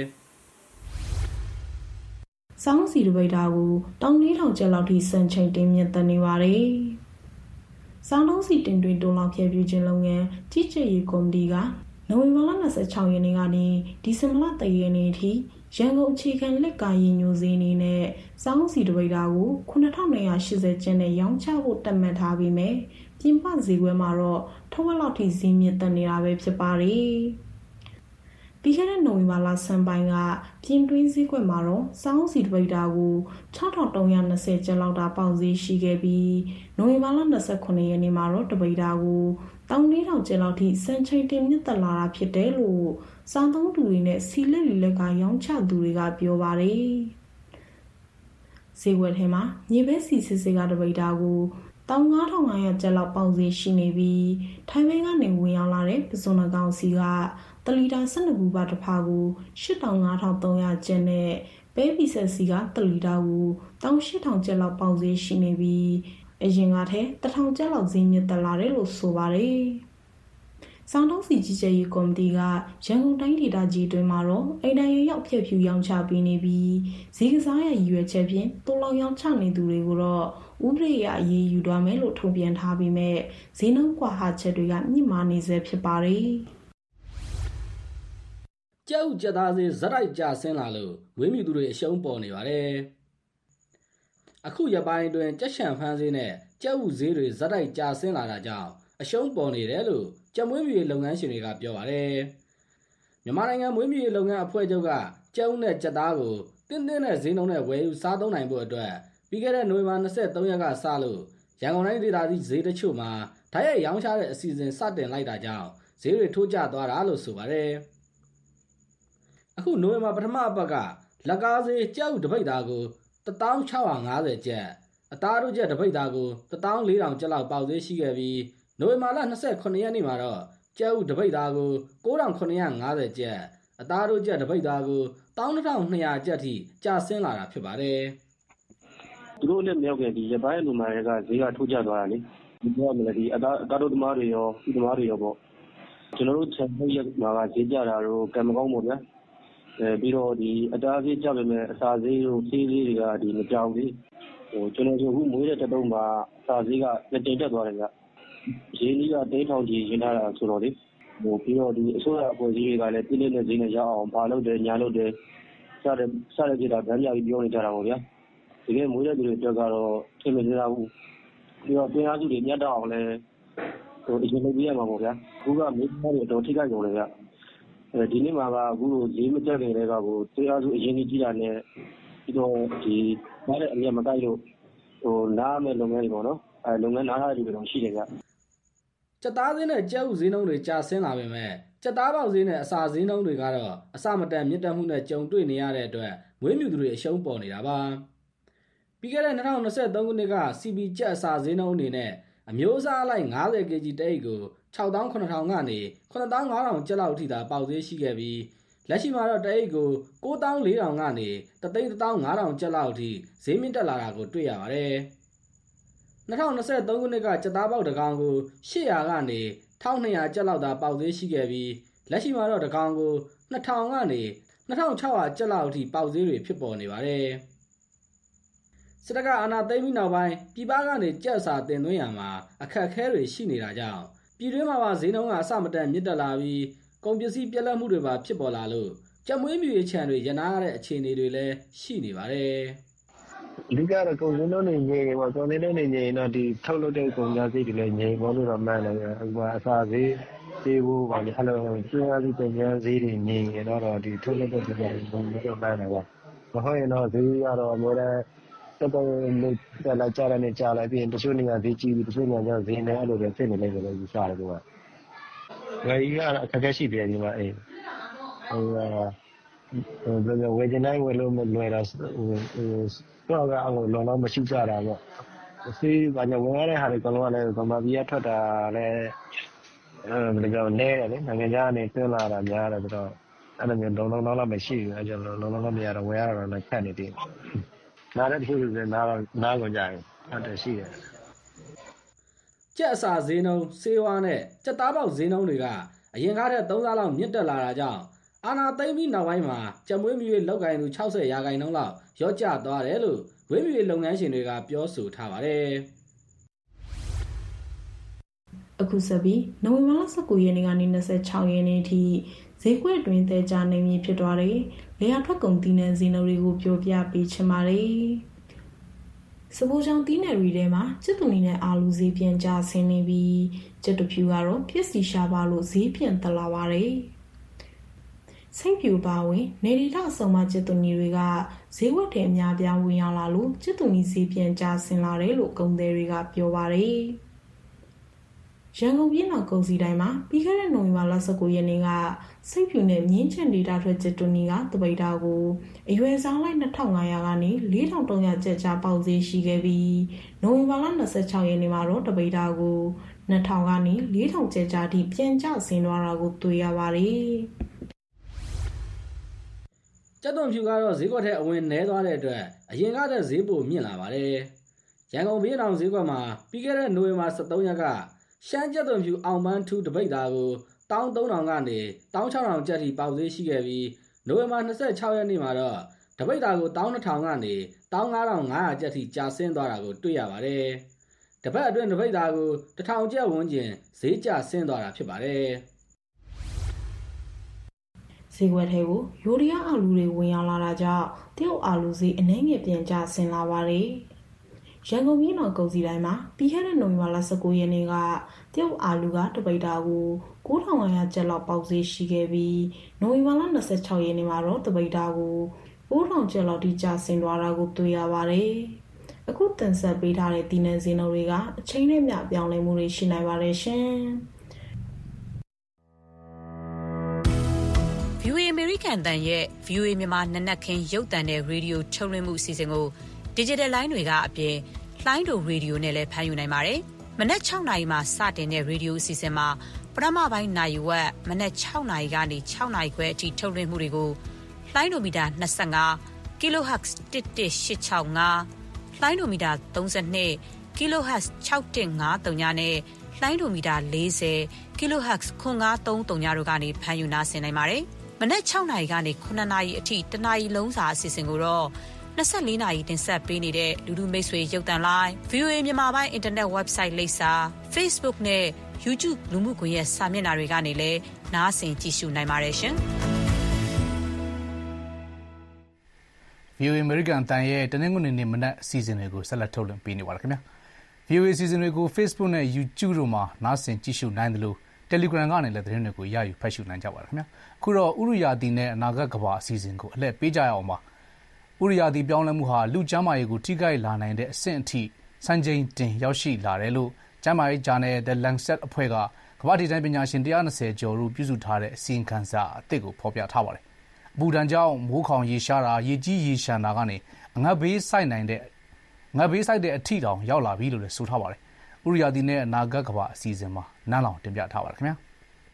J: ။စောင်းစီတပိတ်တာကို14000ကျပ်လောက်ထိစံချိန်တင်မြင့်တက်နေပါတယ်။စောင်းလုံးစီတင်သွင်းတူလောင်ဖြည့်ပြခြင်းလုပ်ငန်းကြီးကြပ်ရေးကော်မတီကနိုဝင်ဘာလ26ရက်နေ့ကနေဒီဇင်ဘာလ3ရက်နေ့ထိရန်ကုန်အခြေခံလက်ကာရင်ညိုစင်းနေနဲ့စောင်းစီတပိတ်တာကို9280ကျပ်နဲ့ရောင်းချဖို့တတ်မှတ်ထားပြီးမြင်းပဈေးကွက်မှာတော့ထဝက်လောက်ထိဈေးမြင့်တက်နေတာပဲဖြစ်ပါတယ်။ပြီးခဲ့တဲ့နိုဝင်ဘာလဆန်းပိုင်းကပြင်းတွင်းဈေးကွက်မှာတော့စောင်းစီတပိတ်တာကို6320ကျပ်လောက်တာပေါက်ဈေးရှိခဲ့ပြီးနိုဝင်ဘာလ29ရက်နေ့မှာတော့တပိတ်တာကို14000ကျပ်လောက်ထိစံချိန်တင်မြင့်တက်လာတာဖြစ်တယ်လို့စောင်းသုံးသူတွေနဲ့စီလက်လီလက်ကရောင်းချသူတွေကပြောပါတယ်။ဈေးကွက်ထဲမှာမြေပဲစီစစ်စစ်ကတပိတ်တာကို15500ကျပ်လောက်ပေါက်ဈေးရှိနေပြီးထိုင်းဘင်းကနေဝင်ရောက်လာတဲ့ပစွန်နကောင်စီကတလီတာ12ဘူးပါတစ်ဖာကို8500ကျပ်နဲ့ပဲပီဆက်စီကတလီတာကို18000ကျပ်လောက်ပေါက်ဈေးရှိနေပြီးအရင်ကထက်1000ကျပ်လောက်ဈေးမြင့်တက်လာတယ်လို့ဆိုပါတယ်။စောင်းတုံးစီကြီးကြပ်ရေးကော်မတီကရန်ကုန်တိုင်းဒေသကြီးတွင်မှာတော့အိမ်တိုင်းရောက်ဖြည့်ဖြူရောင်းချပေးနေပြီးဈေးကစားရရည်ရွယ်ချက်ဖြင့်တိုးလောင်ရောင်းချနေသူတွေကိုတော့ဥပဒေအရအရေးယူသွားမယ်လို့ထုတ်ပြန်ထားပြီးမဲ့ဈေးနှုန်းကွာဟချက်တွေကမြင့်မားနေဆဲဖြစ်ပါတယ်
K: ။ကျပ်ဥကျပ်သားဈေးဇက်တိုက်ကျဆင်းလာလို့မွေးမြူသူတွေအရှုံးပေါ်နေပါတယ်။အခုရပိုင်းတွင်ကြက်ရှံဖန်းဈေးနဲ့ကျပ်ဥဈေးတွေဇက်တိုက်ကျဆင်းလာတာကြောင့်အရှုံးပေါ်နေတယ်လို့ကြက်မွေးမြူရေးလုပ်ငန်းရှင်တွေကပြောပါတယ်။မြန်မာနိုင်ငံမွေးမြူရေးလုပ်ငန်းအဖွဲ့ချုပ်ကကျပ်ဥနဲ့ကျက်သားကိုတင်းတင်းနဲ့ဈေးနှုန်းနဲ့ဝယ်ယူစားသုံးနိုင်ဖို့အတွက်ပြီးခဲ့တဲ့နိုဝင်ဘာ23ရက်ကစလို့ရန်ကုန်တိုင်းဒေသကြီးဈေးတချို့မှာဓာတ်ရိုက်ရောင်းချတဲ့အစီအစဉ်စတင်လိုက်တာကြောင့်ဈေးတွေထိုးကျသွားတာလို့ဆိုပါတယ်။အခုနိုဝင်ဘာပထမအပတ်ကလက်ကားဈေးကြောက်တပိတ်သားကို1650ကျပ်အသားတို့ကျက်တပိတ်သားကို14000ကျပ်လောက်ပေါက်သေးရှိခဲ့ပြီးနိုဝင်ဘာလ29ရက်နေ့မှာတော့ကျပ်ဥတပိတ်သားကို9950ကျပ်အသားတို့ကျက်တပိတ်သားကို12200ကျပ်ထိကျဆင်းလာတာဖြစ်ပါတယ်
E: သူတို့လည်းမြောက်ကဒီရပိုင်းလူမာတွေကဈေးကထိုးကျသွားတာလေဒီကမလည်းဒီအသားတို့သမားတွေရောဒီသမားတွေရောပေါ့ကျွန်တော်တို့ချက်ဖို့ရမှာကဈေးကြတာတော့ကံမကောင်းပါဗျာပြီးတော့ဒီအသားဈေးကြပေမဲ့အစာဈေးတို့ဈေးလေးတွေကဒီမကြောက်သေးကျွန်တော်တို့အခုမွေးတဲ့တုံးမှာအစာဈေးကနှစ်ကြိမ်တက်သွားတယ်ဗျဈေးလေးက3000ကြီးရင်းထားတာဆိုတော့လေပြီးတော့ဒီအစိုးရအဖွဲ့အစည်းတွေကလည်းပြည်내ဈေးနဲ့ရအောင်ဘာလုပ်တယ်ညာလုပ်တယ်စတဲ့ကြတာဗန်းပြပြီးပြောနေကြတာပေါ့ဗျာဒီကမွေးတဲ့သူတွေအတွက်ကတော့ထင်မနေတာဘူးပြီးတော့ပြင်အားစုတွေညှက်တော့အောင်လဲအရင်လုပ်ပြရမှာပေါ့ဗျာအခုကမိသားတွေတော့ထိခိုက်ကုန်တယ်ဗျဒီနေ့မှာကအခုဈေးမတက်ခင်တည်းကကိုပြင်အားစုအရင်ကြီးတာနဲ့ပြီးတော့ဒီနားတဲ့အမြတ်မကိုက်လို့နားမဲ့လုပ်ငန်းတွေပေါ့နော်လုပ်ငန်းနားထားတဲ့လူတွေတော့ရှိတယ်ဗျ
K: ကြက်သားဈေးနဲ့ကြက်ဥဈေးနှုန်းတွေကျဆင်းလာပေမဲ့ကြက်သားပေါက်ဈေးနဲ့အစာဈေးနှုန်းတွေကတော့အစမတန်မြင့်တက်မှုနဲ့ကြုံတွေ့နေရတဲ့အတွက်မွေးမြူသူတွေအရှုံးပေါ်နေတာပါပြီးခဲ့တဲ့2023ခုနှစ်က CB ကြက်အစာဈေးနှုန်းအနေနဲ့အမျိုးအစားအလိုက် 50kg တအိတ်ကို 6,900 ကနေ 9,500 ကျပ်လောက်ထိသာပေါက်ဈေးရှိခဲ့ပြီးလက်ရှိမှာတော့တအိတ်ကို 9,400 ကနေ 1,1500 ကျပ်လောက်ထိဈေးမြင့်တက်လာတာကိုတွေ့ရပါတယ်2023ခုနှစ်ကကြက်သားပေါက်တစ်ကောင်ကို800ကနေ 1,200 ကျပ်လောက်သာပေါက်ဈေးရှိခဲ့ပြီးလက်ရှိမှာတော့တစ်ကောင်ကို2,000ကနေ 2,600 ကျပ်လောက်ထိပေါက်ဈေးတွေဖြစ်ပေါ်နေပါတယ်စစ်တပ်ကအာဏာသိမ်းပြီးနောက်ပိုင်းပြည်ပကနေကြက်အစာတင်သွင်းရမှာအခက်အခဲတွေရှိနေတာကြောင့်ပြည်တွင်းမှာပါဈေးနှုန်းကအဆမတန်မြင့်တက်လာပြီးကုန်ပစ္စည်းပြက်လက်မှုတွေပါဖြစ်ပေါ်လာလို့ကြက်မွေးမြူရေးခြံတွေရနာရတဲ့အခြေအနေတွေလည်းရှိနေပါတယ်
E: အဓိကတော့ကုန်စည်နှုန်းတွေငြိမ်ပေါ့ကုန်စည်နှုန်းတွေငြိမ်တော့ဒီထုတ်လုပ်တဲ့ကုန်ကြမ်းစိတ်တွေလည်းငြိမ်ပေါ်လို့တော့မှန်းတယ်အခုကအစာဈေးပေးဖို့ပါလေအဲ့လိုကျင်းရသည့်ကုန်ကြမ်းဈေးတွေငြိမ်ရင်တော့ဒီထုတ်လုပ်တဲ့ကုန်ကြမ်းတွေဘုံလို့မှန်းတယ်ပေါ့မဟုတ်ရင်တော့ဈေးကတော့အများနဲ့တော့တက်လာကြတယ်နဲ့ကြာလာပြီးရင်တချို့နေရာဈေးကြီးပြီးတချို့နေရာကျဈေးနဲ့အဲ့လိုပဲဖြစ်နေလိမ့်မယ်လို့ယူဆတယ်ကွာဝယ်ကြီးကတော့အခက်အခဲရှိတယ်ဒီမှာဝယ်ကျင်တိုင်းဝယ်လို့မလွယ်တော့တော့ကအငိုလုံးလုံးမရှိကြတာပေါ့ဆေးဘာညာဝင်ရတဲ့ဟာတွေကတော့လည်းဗမာပြည်ကထွက်တာလည်းဘယ်လိုပြောလဲတယ်လေနိုင်ငံခြားကနေသွင်းလာတာများတယ်ဆိုတော့အဲ့လိုမျိုးလုံးလုံးမရှိဘူးအဲ့ကြောင့်လုံးလုံးမရတော့ဝယ်ရတော့လည်းခက်နေတယ်နားတဲ့တချို့တွေနားကုန်ကြတယ်ဟုတ်တယ်ရှိတယ်
K: ကြက်အစာဈေးနှုန်းဆေးဝါးနဲ့ကြက်သားပေါက်ဈေးနှုန်းတွေကအရင်ကားတဲ့3ဆလောက်မြင့်တက်လာတာကြောင့်အာဏာသိမ်းပြီးနောက်ပိုင်းမှာကြက်မွေးမြူရေးလုပ်ကိုင်သူ60%လောက်ရော့ကျသွားတယ်လို့ဝေးမြူရေးလုပ်ငန်းရှင်တွေကပြောဆိုထားပါတယ်
J: အခုဆက်ပြီးနိုဝင်ဘာလ19ရက်နေ့ကနေ26ရက်နေ့ထိဈေးကွက်တွင်တဲကြနေမည်ဖြစ်သွားတယ်။လေယာထွက်ကုန်သီးနှံဈေးနှုန်းတွေကိုပြောပြပေးချင်ပါတယ်။စပူချောင်းသီးနှံတွေထဲမှာကျက်တူနီနဲ့အာလူဈေးပြန်ကျဆင်းနေပြီးကျက်တူဖြူကတော့ပြည့်စီရှားပါလို့ဈေးပြန်တက်လာပါတယ်။စိတ်ပြူပါဝင်နေရီထအစုံမှကျက်တူနီတွေကဈေးဝက်ထဲအများပြားဝင်ရောက်လာလို့ကျက်တူနီဈေးပြန်ကျဆင်းလာတယ်လို့ကုန်သည်တွေကပြောပါတယ်။ရန်ကုန်ပြည်နယ်ကုန်စည်တိုင်းမှာပြီးခဲ့တဲ့နိုဝင်ဘာလ19ရက်နေ့ကစိတ်ဖြူနဲ့မြင်းချန်ဒေတာထွက်ကျက်တူနီကတပိတ်တာကိုအရွယ်စားလိုက်2500ကနေ4300ကျပ်ကြားပေါက်ဈေးရှိခဲ့ပြီးနိုဝင်ဘာလ26ရက်နေ့မှာတော့တပိတ်တာကို2000ကနေ4000ကျပ်ကြားထိပြန်ကျဆင်းသွားတာကိုတွေ့ရပါတယ်
K: ကျက်သွန်ဖြူကတော့ဈေးကွက်ထဲအဝင်နည်းသွားတဲ့အတွက်အရင်ကတည်းကဈေးပိုမြင့်လာပါတယ်ရန်ကုန်ပြည်နယ်ဈေးကွက်မှာပြီးခဲ့တဲ့နိုဝင်ဘာ23ရက်ကရှမ်းကျက်သွန်ဖြူအောင်ပန်းထူးတပိတ်သားကို1300ကနေ16000ကျပ်ထိပေါက်ဈေးရှိခဲ့ပြီးနိုဝင်ဘာ26ရက်နေ့မှာတော့တပိတ်သားကို12000ကနေ15500ကျပ်ထိကျဆင်းသွားတာကိုတွေ့ရပါတယ်။တပတ်အတွင်းတပိတ်သားကို1000ကျပ်ဝန်းကျင်ဈေးကျဆင်းသွားတာဖြစ်ပါတယ်
J: ။ဈေးကွက်ထဲကိုယိုရီးယားအာလူတွေဝင်ရောက်လာတာကြောင့်တရုတ်အာလူဈေးအနည်းငယ်ပြန်ကျဆင်းလာပါတယ်။ရန်ကုန်ပြည်နယ်ကုန်စည်တိုင်းမှာပြီးခဲ့တဲ့နိုဝင်ဘာလ19ရက်နေ့ကတရုတ်အာလူကတပိတ်တာကို9500ကျပ်လောက်ပေါက်ဈေးရှိခဲ့ပြီးနိုဝင်ဘာလ26ရက်နေ့မှာတော့တပိတ်တာကို9000ကျပ်လောက်ထိကျဆင်းသွားတာကိုတွေ့ရပါတယ်။အခုတင်ဆက်ပေးထားတဲ့တည်နှံဈေးနှုန်းတွေကအချိန်နဲ့မျှပြောင်းလဲမှုတွေရှိနိုင်ပါတယ်ရှင်။
D: VOA American ကန်တန်ရဲ့ VOA မြန်မာနနက်ခင်းရုပ်သံနဲ့ရေဒီယိုထုတ်လွှင့်မှုအစီအစဉ်ကို Digital လိုင်းတွေကအပြင်လိုင်းတို့ရေဒီယိုနဲ့လည်းဖမ်းယူနိုင်ပါတယ်။မနက်6နာရီမှာစတင်တဲ့ရေဒီယိုအစီအစဉ်မှာပထမပိုင်းနာရီဝက်မနက်6နာရီကနေ6နာရီခွဲအထိထုတ်လွှင့်မှုတွေကိုလိုင်းဒိုမီတာ25 kHz 11865လိုင်းဒိုမီတာ32 kHz 6153နဲ့လိုင်းဒိုမီတာ40 kHz 9330တို့ကနေဖမ်းယူနာဆင်နိုင်ပါတယ်။မနက်6နာရီကနေ9နာရီအထိတနာရီလုံးစာအစီအစဉ်ကိုတော့24နာရီတင်ဆက်ပေးနေတဲ့လူလူမိတ်ဆွေရုပ်သံလိုင်း VOA မြန်မာပိုင်းအင်တာနက် website လိပ်စာ Facebook နဲ့ YouTube လူမှုကွန်ရက်စာမျက်နှာတွေကနေလည်းနားဆင်ကြည့်ရှုနိုင်ပါတယ်ရှင်။
B: VOA American အတန်ရဲ့တနင်္ဂနွေနေ့မနက်အစီအစဉ်တွေကိုဆက်လက်ထုတ်လွှင့်ပေးနေပါတယ်ခင်ဗျာ။ VOA အစီအစဉ်တွေကို Facebook နဲ့ YouTube တို့မှာနားဆင်ကြည့်ရှုနိုင်တယ်လို့ Telegram ကနေလည်းသတင်းတွေကိုရယူဖတ်ရှုနိုင်ကြပါတယ်ခင်ဗျာ။အခုတော့ဥရိယာတီနဲ့အနာဂတ်ကမ္ဘာအစီအစဉ်ကိုအလှည့်ပေးကြရအောင်ပါ။ဥရိယာတီပြောင်းလဲမှုဟာလူကျန်းမာရေးကိုထိခိုက်လာနိုင်တဲ့အဆင့်အထိစံချိန်တင်ရောက်ရှိလာတယ်လို့ကျန်းမာရေးဂျာနယ် The Lancet အဖွဲ့ကကမ္ဘာ့ထိပ်တန်းပညာရှင်120ကျော်တို့ပြုစုထားတဲ့အစီရင်ခံစာအသစ်ကိုဖော်ပြထားပါတယ်။အပူဒဏ်ကြောင့်မိုးခေါင်ရေရှားတာရေကြီးရေရှမ်းတာကနေငတ်ဘေးဆိုက်တဲ့အထိတောင်ရောက်လာပြီလို့လည်းဆိုထားပါတယ်။ဥရိယာတီနဲ့အနာဂတ်ကမ္ဘာအစီအစဉ်မှာနန်းလောင်တင်ပြထားပါတယ်ခင်ဗျာ။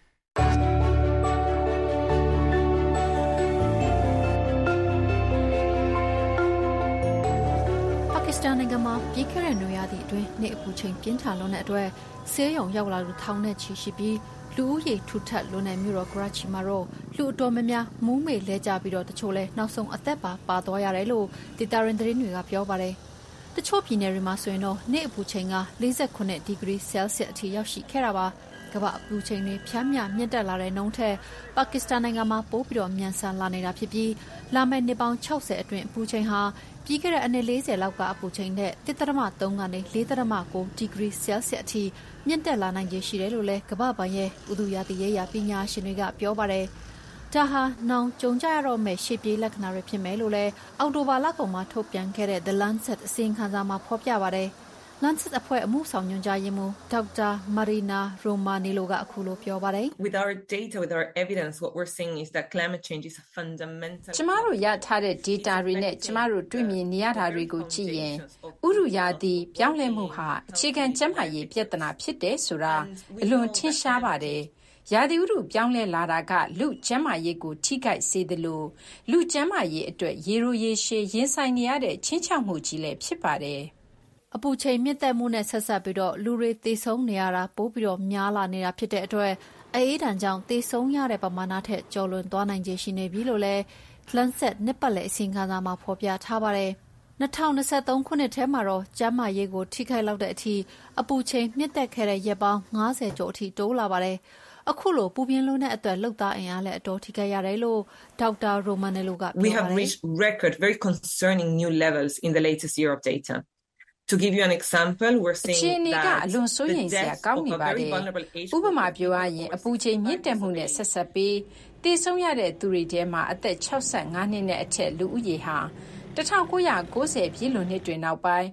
G: ပါကစ္စတန်နိုင်ငံမှာပြီးခဲ့တဲ့နွေရာသီအတွင်းနေအပူချိန်ပြင်းထန်လွန်းတဲ့အတွက်ဆေးရုံရောက်လာသူထောင်နဲ့ချီရှိပြီးလူဦးရေထူထပ်လွန်းတဲ့မြို့တော်ကရာချီမှာတော့လူအတော်များများမူးမေလဲကြပြီးတော့တချို့လဲနောက်ဆုံးအသက်ပါသွားရတယ်လို့ဒေသရင်းသတင်းတွေကပြောပါတယ်။တချို့ပြည်နယ်တွေမှာဆိုရင်တော့နေအပူချိန်က48ဒီဂရီဆဲလ်ဆီယပ်အထိရောက်ရှိခဲ့တာပါ။ကမ္ဘာအပူချိန်တွေဖြန်းမြမြင့်တက်လာတဲ့နှုန်းထက်ပါကစ္စတန်နိုင်ငံမှာပိုပြီးတော့မြန်ဆန်လာနေတာဖြစ်ပြီးလာမယ့်နှစ်ပေါင်း60အတွင်းအပူချိန်ဟာပြီးခဲ့တဲ့အနှစ်40လောက်ကအပူချိန်နဲ့ 1.3 ကနေ 4.9 ဒီဂရီဆဲလ်ဆီယပ်အထိမြင့်တက်လာနိုင်ခြေရှိတယ်လို့လည်းကမ္ဘာ့ဘဏ်ရဲ့ဥတုရာသီရေးရာပညာရှင်တွေကပြောပါတယ်။ဒါဟာနောင်ကြုံကြရတော့မယ့်ရှေ့ပြေးလက္ခဏာတွေဖြစ်မယ်လို့လည်းအောက်တိုဘာလကုန်မှာထုတ်ပြန်ခဲ့တဲ့ The Lancet အစီရင်ခံစာမှာဖော်ပြပါတယ်။ Lancet အဖွဲ့အမှုဆောင်ညွှန်ကြားရေးမှူးဒေါက်တာမာရီနာရိုမာနီလိုကအခုလိုပြောပါတယ်။
H: With our data, with our evidence, what we're seeing is that climate change is a fundamental.
S: ကျမတို့ရထားတဲ့ data တွေနဲ့ကျမတို့တွေ့မြင်နေရတာတွေကိုကြည့်ရင်ဥရုရာသီပြောင်းလဲမှုဟာအခြေခံကျန်းမာရေးပြဿနာဖြစ်တယ်ဆိုတာအလွန်ထင်ရှားပါတယ်။ရာသီဥတုပြောင်းလဲလာတာကလူကျန်းမာရေးကိုထိခိုက်စေသလိုလူကျန်းမာရေးအတွက်ရေရိုရေရှည်ရင်ဆိုင်နေရတဲ့ချင်းချောက်မှုကြီးလည်းဖြစ်ပါတယ်။
G: အပူချိန်မြင့်တက်မှုနဲ့ဆက်စပ်ပြီးတော့လူတွေသေဆုံးနေရတာပိုပြီးတော့များလာနေတာဖြစ်တဲ့အတွက်အေးဒဏ်ကြောင့်သေဆုံးရတဲ့ပမာဏထက်ကျော်လွန်သွားနိုင်ခြေရှိနေပြီလို့လည်း Lancet နှစ်ပတ်လည်အစီရင်ခံစာမှာဖော်ပြထားပါတယ်။2023ခုနှစ်ထဲမှာတော့ကျန်းမာရေးကိုထိခိုက်လောက်တဲ့အထိအပူချိန်မြင့်တက်ခဲ့တဲ့ရက်ပေါင်း90ကျော်အထိတိုးလာပါတယ်။အခုလိုပူပြင်းလွန်းတဲ့အတွက်လှုပ်သားအင်အားလည်းအတော်ထိခိုက်ရတယ်လို့ဒေါက်တာရိုမန်နယ်လိုကပြောပါတယ်။
H: We have reached record very concerning new levels in the latest year of data.To give you an example, we're seeing that
S: အခြေအနေကအလွန်စိုးရိမ်စရာကောင်းနေပါတယ်။ဥပမာပြောရရင်အပူချိန်မြင့်တက်မှုနဲ့ဆက်ဆက်ပြီးသေဆုံးရတဲ့သူတွေထဲမှာအသက်65နှစ်နဲ့အထက်လူဦးရေဟာ1990ပြည့်လွန်နှစ်တွေနောက်ပိုင်း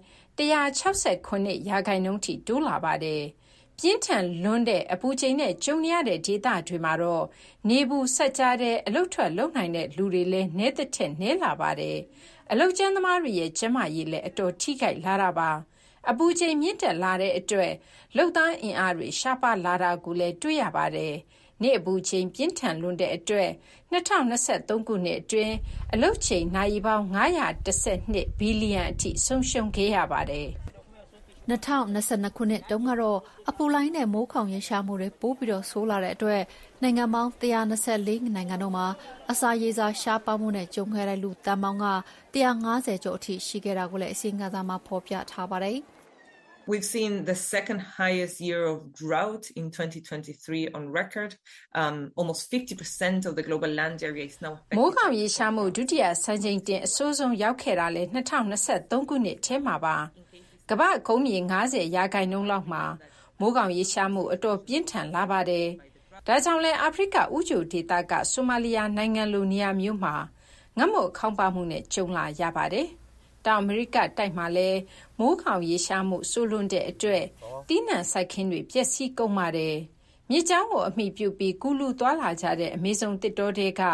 S: 169ရာခိုင်နှုန်းထိတိုးလာပါတယ်။ပြင်းထန်လွန်းတဲ့အပူချိန်နဲ့ကြုံရတဲ့ဒေသတွေမှာတော့နေဘူးဆက်ကြားတဲ့အလုတ်ထွက်လုံနိုင်တဲ့လူတွေလည်းနည်းသက်ထက်နည်းလာပါတယ်။အလုတ်ကျန်းသမားတွေရဲ့ကျန်းမာရေးလည်းအတော်ထိခိုက်လာတာပါအပူချိန်မြင့်တက်လာတဲ့အတွက်လုံသားအင်အားတွေရှားပါလာတာကိုလည်းတွေ့ရပါတယ်နေ့အပူချိန်ပြင်းထန်လွန်းတဲ့အတွက်2023ခုနှစ်အတွင်းအလုတ်ချိန်နိုင်ပေါင်း912ဘီလီယံအထိဆုံးရှုံးခဲ့ရပါတယ်
G: 2022ခုနှစ်တုန်းကတော့အပူလိုင်းနဲ့မိုးခေါင်ရေရှားမှုတွေပိုးပြီးတော့ဆိုးလာတဲ့အတွက်နိုင်ငံပေါင်း124နိုင်ငံတို့မှာအစာရေစာရှားပါမှုနဲ့ကြုံခဲ့တဲ့လူတန်ပေါင်းက150ကျော်အထိရှိခဲ့တာကိုလည်းအစီအစဉ်ကစားမှာဖော်ပြထားပါတယ်။
H: We've seen the second highest year of drought in 2023 on record. Almost 50% of the global land area is now affected.
S: မိုးခေါင်ရေရှားမှုဒုတိယစံချိန်တင်အဆိုးဆုံးရောက်ခဲ့တာလေ2023ခုနှစ်ထဲမှာပါကမ္ဘာ့ကုန်းမြေ90ရာခိုင်နှုန်းလောက်မှာမိုးခေါင်ရေရှားမှုအတော်ပြင်းထန်လာပါတယ်။ဒါကြောင့်လဲအာဖရိကဥကြိုဒေသကဆိုမာလီယာနိုင်ငံလိုနေရာမျိုးမှာငတ်မွတ်ခေါင်းပါမှုနဲ့ကြုံလာရပါတယ်။တောင်အမေရိကတိုက်မှာလဲမိုးခေါင်ရေရှားမှုဆိုးလွန်းတဲ့အတွက်တီးနှံစိုက်ခင်းတွေပျက်စီးကုန်ပါတယ်။မြေကြောင်းကိုအမိပြုပြီးကူးလူသွားလာကြတဲ့အမေဇုန်တစ်တောတွေက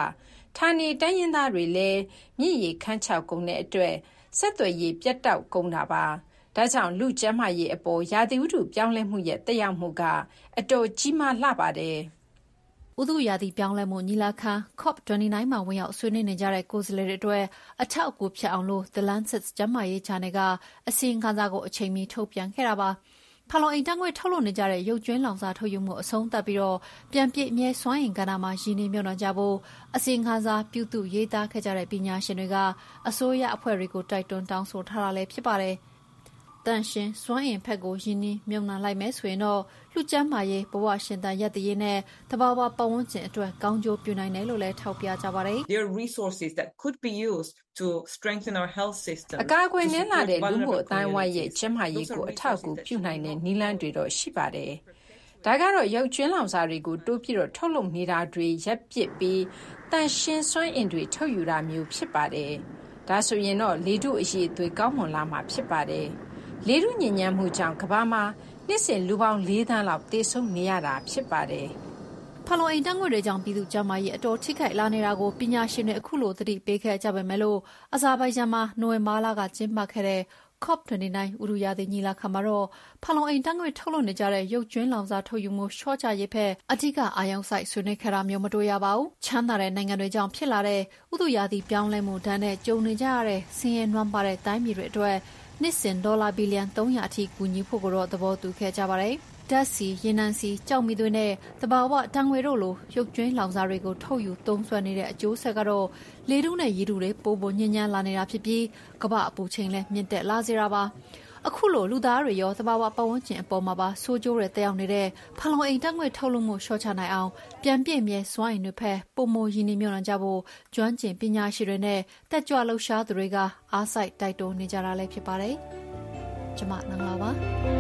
S: ဌာနေတိုင်းရင်းသားတွေလည်းမြစ်ရေခန်းချောက်ကုန်တဲ့အတွက်ဆက်သွယ်ရေးပြတ်တောက်ကုန်တာပါဒါကြောင့်လူကျန်းမာရေးအပေါ်ရာသီဥတုပြောင်းလဲမှုရဲ့တက်ရောက်မှုကအတော်ကြီးမားလှပါတယ်
G: ဥတုရာသီပြောင်းလဲမှုညီလာခံ COP29 မှာဝင်ရောက်ဆွေးနွေးနေကြတဲ့ကိုယ်စားလှယ်တွေအတွက်အထောက်အကူဖြစ်အောင်လို့ The Lancet ကျန်းမာရေးဂျာနယ်ကအစီရင်ခံစာကိုအချိန်မီထုတ်ပြန်ခဲ့တာပါဖလောင်အိမ်တန်းငွေထုတ်လုပ်နေကြတဲ့ရုပ်ကျွင်းလောင်စာထုတ်ယူမှုအဆုံးသတ်ပြီးတော့ပြန်ပြည့်အမြဲစွမ်းအင်ကဏ္ဍမှာရင်းနှီးမြှုပ်နှံကြဖို့အစီရင်ခံစာပြုစုရေးသားခဲ့ကြတဲ့ပညာရှင်တွေကအစိုးရအဖွဲ့တွေကိုတိုက်တွန်းတောင်းဆိုထားတာလည်းဖြစ်ပါတယ်တန်ရှင်စွမ်းအင်ဖက်ကိုရင်းနှီးမြှုပ်နှံလိုက်မယ်ဆိုရင်တော့လူကျန်းမာရေးဘဝရှင်သန်ရည်တည်ရေးနဲ့တဘာဝပတ်ဝန်းကျင်အတွက်ကောင်းကျိုးပြုနိုင်တယ်လို့လည်းထောက်ပြကြပါတယ်
H: There are resources that could be used to strengthen our health system
S: အကာအကွယ်နဲ့လာတဲ့လူမှုအတိုင်းအဝိုင်းရဲ့ကျန်းမာရေးကိုအထောက်အကူပြုနိုင်တဲ့နည်းလမ်းတွေတော့ရှိပါတယ်ဒါကတော့ရုပ်ကျွင်းလောင်စာတွေကိုတိုးပြီးတော့ထုတ်လုပ်နေတာတွေရပ်ပစ်ပြီးတန်ရှင်းစွမ်းအင်တွေထုတ်ယူတာမျိုးဖြစ်ပါတယ်ဒါဆိုရင်တော့လေထုအရေးအသွေးကောင်းမွန်လာမှာဖြစ်ပါတယ်လေထုညစ်ညမ်းမှုကြောင့်ကမ္ဘာမှာနှစ်စဉ်လူပေါင်း4သန်းလောက်သေဆုံးနေရတာဖြစ်ပါတယ်
G: ဖလောင်အိမ်တန်းငွေတွေကြောင့်ပြည်သူ့ကျန်းမာရေးအတော်ထိခိုက်လာနေတာကိုပညာရှင်တွေအခုလိုသတိပေးခဲ့ကြပေမဲ့လို့အဇာဘိုင်ဂျန်မှာနိုဝင်ဘာလကကျင်းပခဲ့တဲ့ COP29 ဥတုရာသီညီလာခံမှာတော့ဖလောင်အိမ်တန်းငွေထုတ်လုပ်နေကြတဲ့ရုပ်ကျွင်းလောင်စာထုတ်ယူမှုရှော့ချရေးဖက်အထူးအာရုံစိုက်ဆွေးနွေးခဲ့တာမျိုးမတွေ့ရပါဘူးချမ်းသာတဲ့နိုင်ငံတွေကြောင့်ဖြစ်လာတဲ့ဥတုရာသီပြောင်းလဲမှုဒဏ်နဲ့ကြုံနေကြရတဲ့ဆင်းရဲနွမ်းပါတဲ့တိုင်းပြည်တွေအတွက်နှစ်စဉ်ဒေါ်လာဘီလီယံ300အထိကူညီဖို့ကိုတော့သဘောတူခဲ့ကြပါတယ်။ဓာတ်ဆီ၊ရေနံဆီ၊ကျောက်မီးသွေးနဲ့သဘာဝဓာတ်ငွေတို့လိုရုပ်ကျွင်းလောင်စာတွေကိုထုတ်ယူသုံးစွဲနေတဲ့အကျိုးဆက်ကတော့လေထုနဲ့ရေထုတွေပိုပိုညစ်ညမ်းလာနေတာဖြစ်ပြီးကမ္ဘာအပူချိန်လည်းမြင့်တက်လာစေတာပါ။အခုလိုလူသားတွေရောသဘာဝပတ်ဝန်းကျင်အပေါ်မှာပါဆိုးကျိုးတွေတက်ရောက်နေတဲ့ဖလောင်အိမ်တက်ငွေထုတ်လုပ်မှုလျှော့ချနိုင်အောင်ပြန်ပြည့်မြဲစွမ်းအင်တွေဖက်ပုံမရင်းနှီးမြှုပ်နှံကြဖို့ကျွမ်းကျင်ပညာရှင်တွေနဲ့တက်ကြွလှုပ်ရှားသူတွေကအားစိုက်တိုက်တွန်းနေကြတာလည်းဖြစ်ပါတယ်။ကျမနင်္ဂလာပါ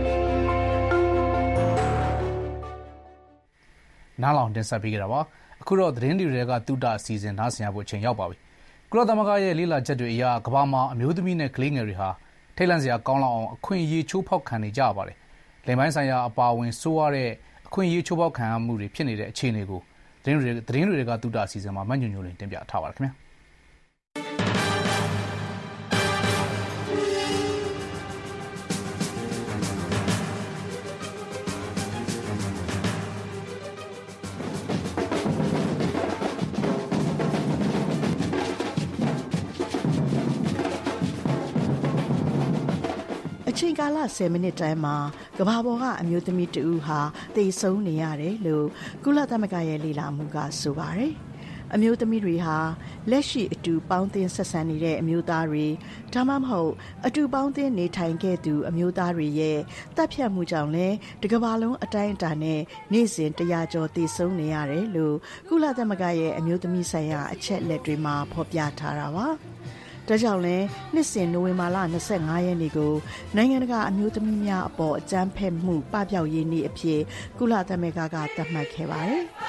B: နားလောင်တင်ဆက်ပေးကြတာပါအခုတော့သတင်းတွေကတူတာအစီအစဉ်နားဆင်ရဖို့အချိန်ရောက်ပါပြီကုလသမဂ္ဂရဲ့လေ့လာချက်တွေအရကမ္ဘာမှာအမျိုးသမီးနဲ့ကလေးငယ်တွေဟာထိတ်လန့်စရာကောင်းလောက်အောင်အခွင့်အရေးချိုးဖောက်ခံနေကြရပါတယ်လိမ်ပိုင်းဆိုင်ရာအပါအဝင်ဆိုးရတဲ့အခွင့်အရေးချိုးဖောက်ခံရမှုတွေဖြစ်နေတဲ့အခြေအနေကိုသတင်းတွေကတူတာအစီအစဉ်မှာမညွန့်ညွန့်လင်းတင်ပြထားပါတယ်ခင်ဗျာ
W: အချိန်ကာလ10မိနစ်တိုင်းမှာကမ္ဘာပေါ်ကအမျိုးသမီးတဦးဟာသေဆုံးနေရတယ်လို့ကုလသမဂ္ဂရဲ့လေ့လာမှုကဆိုပါတယ်။အမျိုးသမီးတွေဟာလက်ရှိအတူပေါင်းသင်းဆက်ဆံနေတဲ့အမျိုးသားတွေဒါမှမဟုတ်အတူပေါင်းသင်းနေထိုင်ခဲ့သူအမျိုးသားတွေရဲ့တပ်ဖြတ်မှုကြောင့်လည်းတကမ္ဘာလုံးအတိုင်းအတာနဲ့နေ့စဉ်100ကျော်သေဆုံးနေရတယ်လို့ကုလသမဂ္ဂရဲ့အမျိုးသမီးဆိုင်ရာအချက်လက်တွေမှာဖော်ပြထားတာပါ။ဒါကြောင့်လည်းနှစ်စဉ်နိုဝင်ဘာလ25ရက်နေ့ကိုနိုင်ငံတကာအမျိုးသမီးများအပေါ်အကြမ်းဖက်မှုပပျောက်ရေးနေ့အဖြစ်ကုလသမဂ္ဂကသတ်မှတ်ခဲ့ပါတယ်။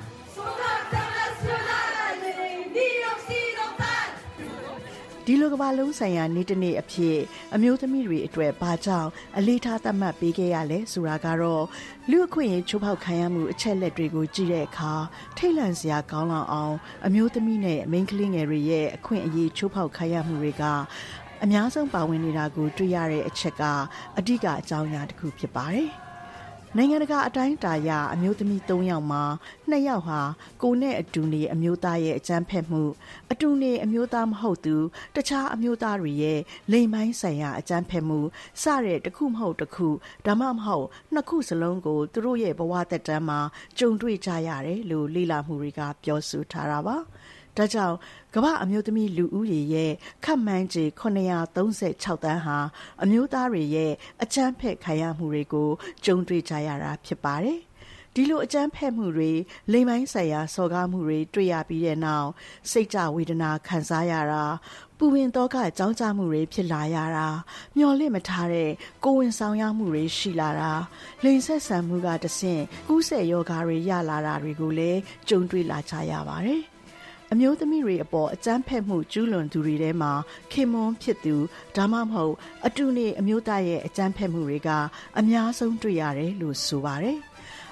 W: ဒီလိုကမ္ဘာလုံးဆိုင်ရာနေ့တစ်နေ့အဖြစ်အမျိုးသမီးတွေအတွက်ဘာကြောင့်အလေးထားသတ်မှတ်ပေးခဲ့ရလဲဆိုတာကတော့လူအခွင့်အရေးချိုးဖောက်ခံရမှုအချက်လက်တွေကိုကြည့်တဲ့အခါထိတ်လန့်စရာကောင်းလောက်အောင်အမျိုးသမီးနဲ့မိန်းကလေးငယ်တွေရဲ့အခွင့်အရေးချိုးဖောက်ခံရမှုတွေကအများဆုံးပါဝင်နေတာကိုတွေ့ရတဲ့အချက်ကအဓိကအကြောင်းအရာတစ်ခုဖြစ်ပါတယ်။နိုင်ငံတကာအတိုင်းအတာအရအမျိုးသမီး3ယောက်မှာ2ယောက်ဟာကိုယ်နဲ့အတူနေအမျိုးသားရဲ့အကြမ်းဖက်မှုအတူနေအမျိုးသားမဟုတ်သူတခြားအမျိုးသားတွေရဲ့လိမ်ပိုင်းဆိုင်ရာအကြမ်းဖက်မှုစတဲ့တစ်ခုမဟုတ်တစ်ခုဒါမှမဟုတ်နှစ်ခုစလုံးကိုသူတို့ရဲ့ဘဝသက်တမ်းမှာကြုံတွေ့ကြရတယ်လို့လေ့လာမှုတွေကပြောဆိုထားတာပါ။ဒါကြောင့်ကမ္ဘာအမျိုးသမီးလူဦးရေရဲ့ခန့်မှန်းခြေ936တန်းဟာအမျိုးသားတွေရဲ့အကြမ်းဖက်ခံရမှုတွေကိုကြုံတွေ့ကြရတာဖြစ်ပါတယ်။ဒီလိုအကြမ်းဖက်မှုတွေလိမ်ပိုင်းဆိုင်ရာစော်ကားမှုတွေတွေ့ရပြီးတဲ့နောက်စိတ်ကြဝေဒနာခံစားရတာပူပင်သောကကြောင်းကြမှုတွေဖြစ်လာရတာမျော်လင့်မထားတဲ့ကိုယ်ဝန်ဆောင်ရမှုတွေရှိလာတာလိင်ဆက်ဆံမှုကတဆင့်ကူးစက်ရောဂါတွေရလာတာတွေကိုလည်းကြုံတွေ့လာကြရပါတယ်။အမျိုးသမီးတွေအပေါ်အကြမ်းဖက်မှုကျူးလွန်သူတွေထဲမှာခင်မွန်းဖြစ်သူဒါမှမဟုတ်အတူနေအမျိုးသားရဲ့အကြမ်းဖက်မှုတွေကအများဆုံးတွေ့ရတယ်လို့ဆိုပါတယ်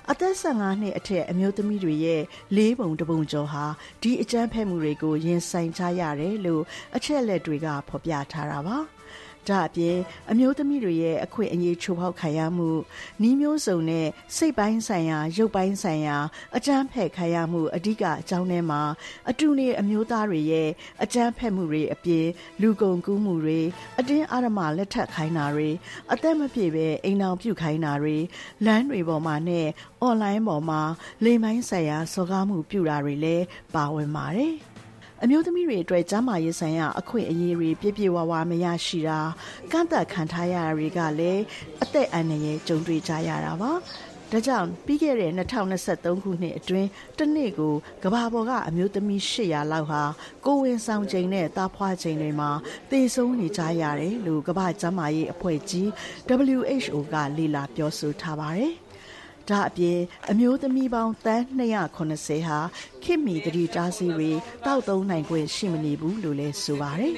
W: အသက်15နှစ်အထက်အမျိုးသမီးတွေရဲ့4 ပုံ 1 ပုံကျော်ဟာဒီအကြမ်းဖက်မှုတွေကိုရင်ဆိုင်ကြရတယ်လို့အချက်အလက်တွေကဖော်ပြထားတာပါဒါအပြင်အမျိုးသမီးတွေရဲ့အခွင့်အရေးချိုးဖောက်ခံရမှုနှီးမျိုးစုံနဲ့စိတ်ပိုင်းဆိုင်ရာရုပ်ပိုင်းဆိုင်ရာအကြမ်းဖက်ခံရမှုအဓိကအကြောင်းထဲမှာအတူနေအမျိုးသားတွေရဲ့အကြမ်းဖက်မှုတွေအပြင်လူကုန်ကူးမှုတွေအတင်းအဓမ္မလက်ထပ်ခိုင်းတာတွေအသက်မပြည့်ပဲအိမ်အောင်ပြုတ်ခိုင်းတာတွေလမ်းတွေပေါ်မှာနဲ့အွန်လိုင်းပေါ်မှာလိမ်ပိုင်းဆိုင်ရာစော်ကားမှုပြုတာတွေလည်းပါဝင်ပါတယ်အမျိုးသမီးတွေအတွက်ကျန်းမာရေးဆိုင်ရာအခွင့်အရေးတွေပြည့်ပြည့်ဝဝမရရှိတာကန့်သတ်ခံထားရတာတွေကလည်းအသက်အန္တရာယ်ကြုံတွေ့ကြရတာပါဒါကြောင့်ပြီးခဲ့တဲ့2023ခုနှစ်အတွင်းတစ်နေ့ကိုကမ္ဘာပေါ်ကအမျိုးသမီး800လောက်ဟာကိုယ်ဝန်ဆောင်ချိန်နဲ့သားဖွားချိန်တွေမှာသေဆုံးနေကြရတယ်လို့ကမ္ဘာ့ကျန်းမာရေးအဖွဲ့ကြီး WHO ကလေ့လာပြောဆိုထားပါတယ်ဒါအပြင်အမျိုးသမီးပေါင်းသန်း290ဟာခင်မီတတိတားစီတွေတောက်သုံးနိုင်ခွင့်ရှိမနေဘူးလို့လည်းဆိုပါတယ်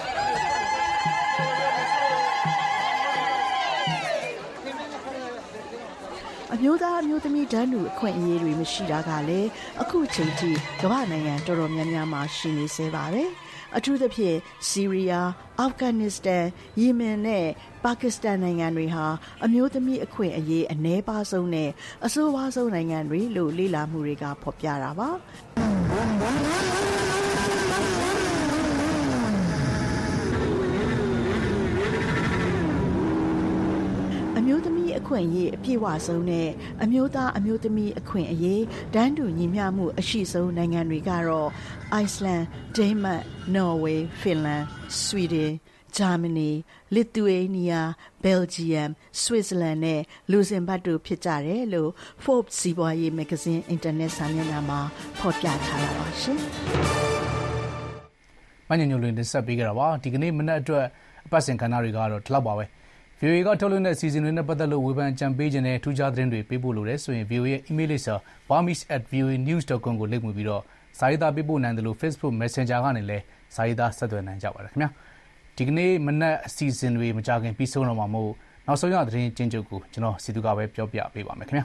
W: အမျိုးသားအမျိုးသမီးတန်းတူအခွင့်အရေးတွေမရှိတာကလည်းအခုချိန်ထိကမ္ဘာနိုင်ငံတော်တော်များများမှာရှိနေသေးပါပဲအထူးသဖြင့်ဆီးရီးယားအာဖဂန်နစ္စတန်ယီမင်နဲ့ပါကစ္စတန်နိုင်ငံတွေဟာအမျိုးသမီးအခွင့်အရေးအနည်းပါးဆုံးနဲ့အဆိုးဝါးဆုံးနိုင်ငံတွေလို့လေ့လာမှုတွေကဖော်ပြတာပါအမျိုးသမီးအခွင့်အရေးအပြည့်အဝဆုံးနဲ့အမျိုးသားအမျိုးသမီးအခွင့်အရေးတန်းတူညီမျှမှုအရှိဆုံးနိုင်ငံတွေကတော့အိုက်စလန်ဒိန်းမတ်နော်ဝေးဖင်လန်ဆွီဒင်ဂျာမနီလစ်သူအေးနီးယားဘယ်လ်ဂျီယမ်ဆွစ်ဇာလန်နဲ့လူဇင်ဘတ်တို့ဖြစ်ကြတယ်လို့ Forbes စီးပွားရေးမဂ္ဂဇင်းအင်တာနက်စာမျက်နှာမှာဖော်ပြထားတာပါရှင်
B: ။မညညလွင်တင်ဆက်ပေးကြတာပါဒီကနေ့မနက်အတွက်အပတ်စဉ်ကဏ္ဍတွေကတော့ဒီလောက်ပါပဲ။ VOA ကထုတ်လွှင့်တဲ့စီစဉ်တွေနဲ့ပတ်သက်လို့ဝေဖန်ကြံပေးခြင်းနဲ့ထူးခြားသတင်းတွေပေးပို့လို့ရဆိုရင် VOA ရဲ့ email လိပ်စာ burmese@voanews.com ကိုလိပ်မူပြီးတော့စာရေးသားပေးပို့နိုင်တယ်လို့ Facebook Messenger ကနေလည်းစာရေးသားဆက်သွယ်နိုင်ကြပါတယ်ခင်ဗျာဒီကနေ့မနက်အစီအစဉ်တွေမကြခင်ပြီးဆုံးတော့မှာမို့နောက်ဆုံးရသတင်းကျဉ်းချုပ်ကိုကျွန်တော်စီသူကပဲပြောပြပေးပါမယ်ခင်ဗျာ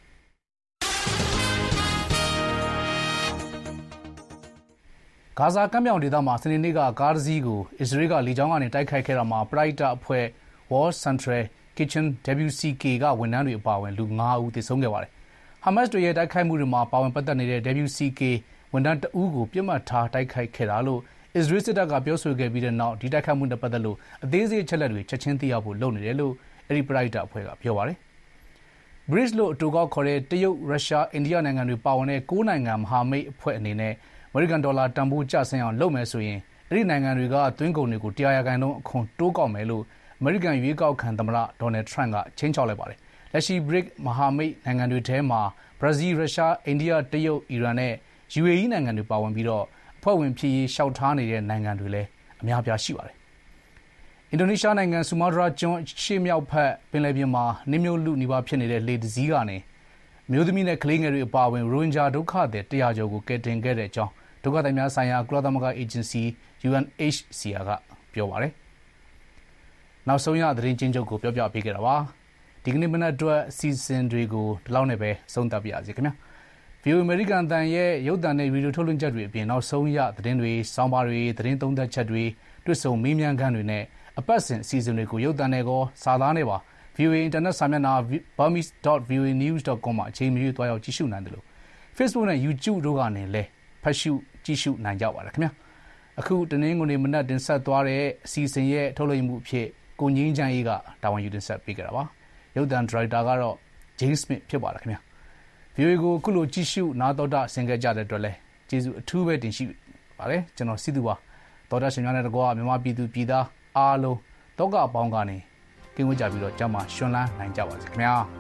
B: ဂါဇာကမ်းမြောင်ဒေသမှာစနေနေ့ကကားတစ်စီးကိုအစ္စရေးကလေကြောင်းကနေတိုက်ခိုက်ခဲ့တာမှာပရိုက်တာအဖွဲ့War Central Kitchen WCK ကဝန်ထမ်းတွေအပါအဝင်လူ9ဦးသေဆုံးခဲ့ပါတယ်။ Hamas တို့ရဲ့တိုက်ခိုက်မှုတွေမှာပါဝင်ပတ်သက်နေတဲ့ WCK ဝန်ထမ်းတဦးကိုပြစ်မှတ်ထားတိုက်ခိုက်ခဲ့တာလို့အစ္စရေးစစ်တပ်ကပြောဆိုခဲ့ပြီးတဲ့နောက်ဒီတိုက်ခိုက်မှုနဲ့ပတ်သက်လို့အသေးစိတ်ချက်လက်တွေချက်ချင်းသိရဖို့လုပ်နေတယ်လို့အဲဒီပရိုက်တာအဖွဲ့ကပြောပါတယ်။ BRICS လို့အတူကောက်ခေါ်တဲ့တရုတ်၊ရုရှား၊အိန္ဒိယနိုင်ငံတွေပါဝင်တဲ့9နိုင်ငံမဟာမိတ်အဖွဲ့အနေနဲ့အမေရိကန်ဒေါ်လာတန်ဖိုးကျဆင်းအောင်လုပ်မယ်ဆိုရင်အဲဒီနိုင်ငံတွေကသွင်းကုန်တွေကို100%အခွန်တိုးကောက်မယ်လို့အမေရိကန်ရွေးကောက်ခံသမ္မတဒေါ်နယ်ထရန့်ကချိန်ချောက်လိုက်ပါတယ်။လက်ရှိ BRICS မဟာမိတ်နိုင်ငံတွေထဲမှာဘရာဇီး၊ရုရှား၊အိန္ဒိယ၊တရုတ်၊အီရန်နဲ့ UAE နိုင်ငံတွေပါဝင်ပြီးတော့အဖွဲ့ဝင်ဖြစ်ရေးလျှောက်ထားနေတဲ့နိုင်ငံတွေလည်းအများပြားရှိပါတယ်။အင်ဒိုနီးရှားနိုင်ငံဆူမာတြားကျွန်းရှေ့မြောက်ဘက်ပင်လယ်ပြင်မှာနစ်မြုပ်လုနီးပါးဖြစ်နေတဲ့လှေတစ်စီးကနေအမျိုးသမီးနဲ့ကလေးငယ်တွေအပါအဝင်ရိုဟင်ဂျာဒုက္ခသည်100ကျော်ကိုကယ်တင်ခဲ့တဲ့အကြောင်းဒုက္ခသည်များဆိုင်ရာကုလသမဂ္ဂအေဂျင်စီ UNHCR ကပြောပါတယ်။နောက်ဆုံးရသတင်းချင်းချုပ်ကိုပြောပြပေးခဲ့တာပါ။ဒီကနေ့မနက်အတွက်အစီအစဉ်တွေကိုဒီလောက်နဲ့ပဲဆုံးသတ်ပါရစေခင်ဗျာ။ VOA အမေရိကန်အသံရဲ့ရုပ်သံနဲ့ဗီဒီယိုထုတ်လွှင့်ချက်တွေအပြင်နောက်ဆုံးရသတင်းတွေ၊ဆောင်းပါးတွေ၊သတင်းသုံးသပ်ချက်တွေ၊တွေ့ဆုံမေးမြန်းခန်းတွေနဲ့အပတ်စဉ်အစီအစဉ်တွေကိုရုပ်သံနဲ့ကောစာသားနဲ့ပါ VOA အင်တာနက်စာမျက်နှာ burmese.voanews.com မှာအချိန်မရွေးသွားရောက်ကြည့်ရှုနိုင်တယ်လို့ Facebook နဲ့ YouTube တို့ကနေလည်းဖတ်ရှုကြည့်ရှုနိုင်ကြပါတယ်ခင်ဗျာ။အခုတနင်္ဂနွေမနက်တင်ဆက်သွားတဲ့အစီအစဉ်ရဲ့ထုတ်လွှင့်မှုအဖြစ်ကိုငင်းချမ်းရေးကတာဝန်ယူတင်ဆက်ပေးကြတာပါ။ရုပ်သံဒရိုက်တာကတော့ James Smith ဖြစ်ပါတယ်ခင်ဗျာ။ VOA ကိုအခုလိုကြည့်ရှုနားတော်တာဆင်ခဲ့ကြတဲ့အတွက်လည်းကျေးဇူးအထူးပဲတင်ရှိပါတယ်။ကျွန်တော်စီသူပါ။တော်တာရှင်များနဲ့တကွာမြန်မာပြည်သူပြည်သားအားလုံးတောကအပေါင်းကနေကင်းဝေးကြပြီးတော့ကြမှာရှင်လန်းနိုင်ကြပါစေခင်ဗျာ။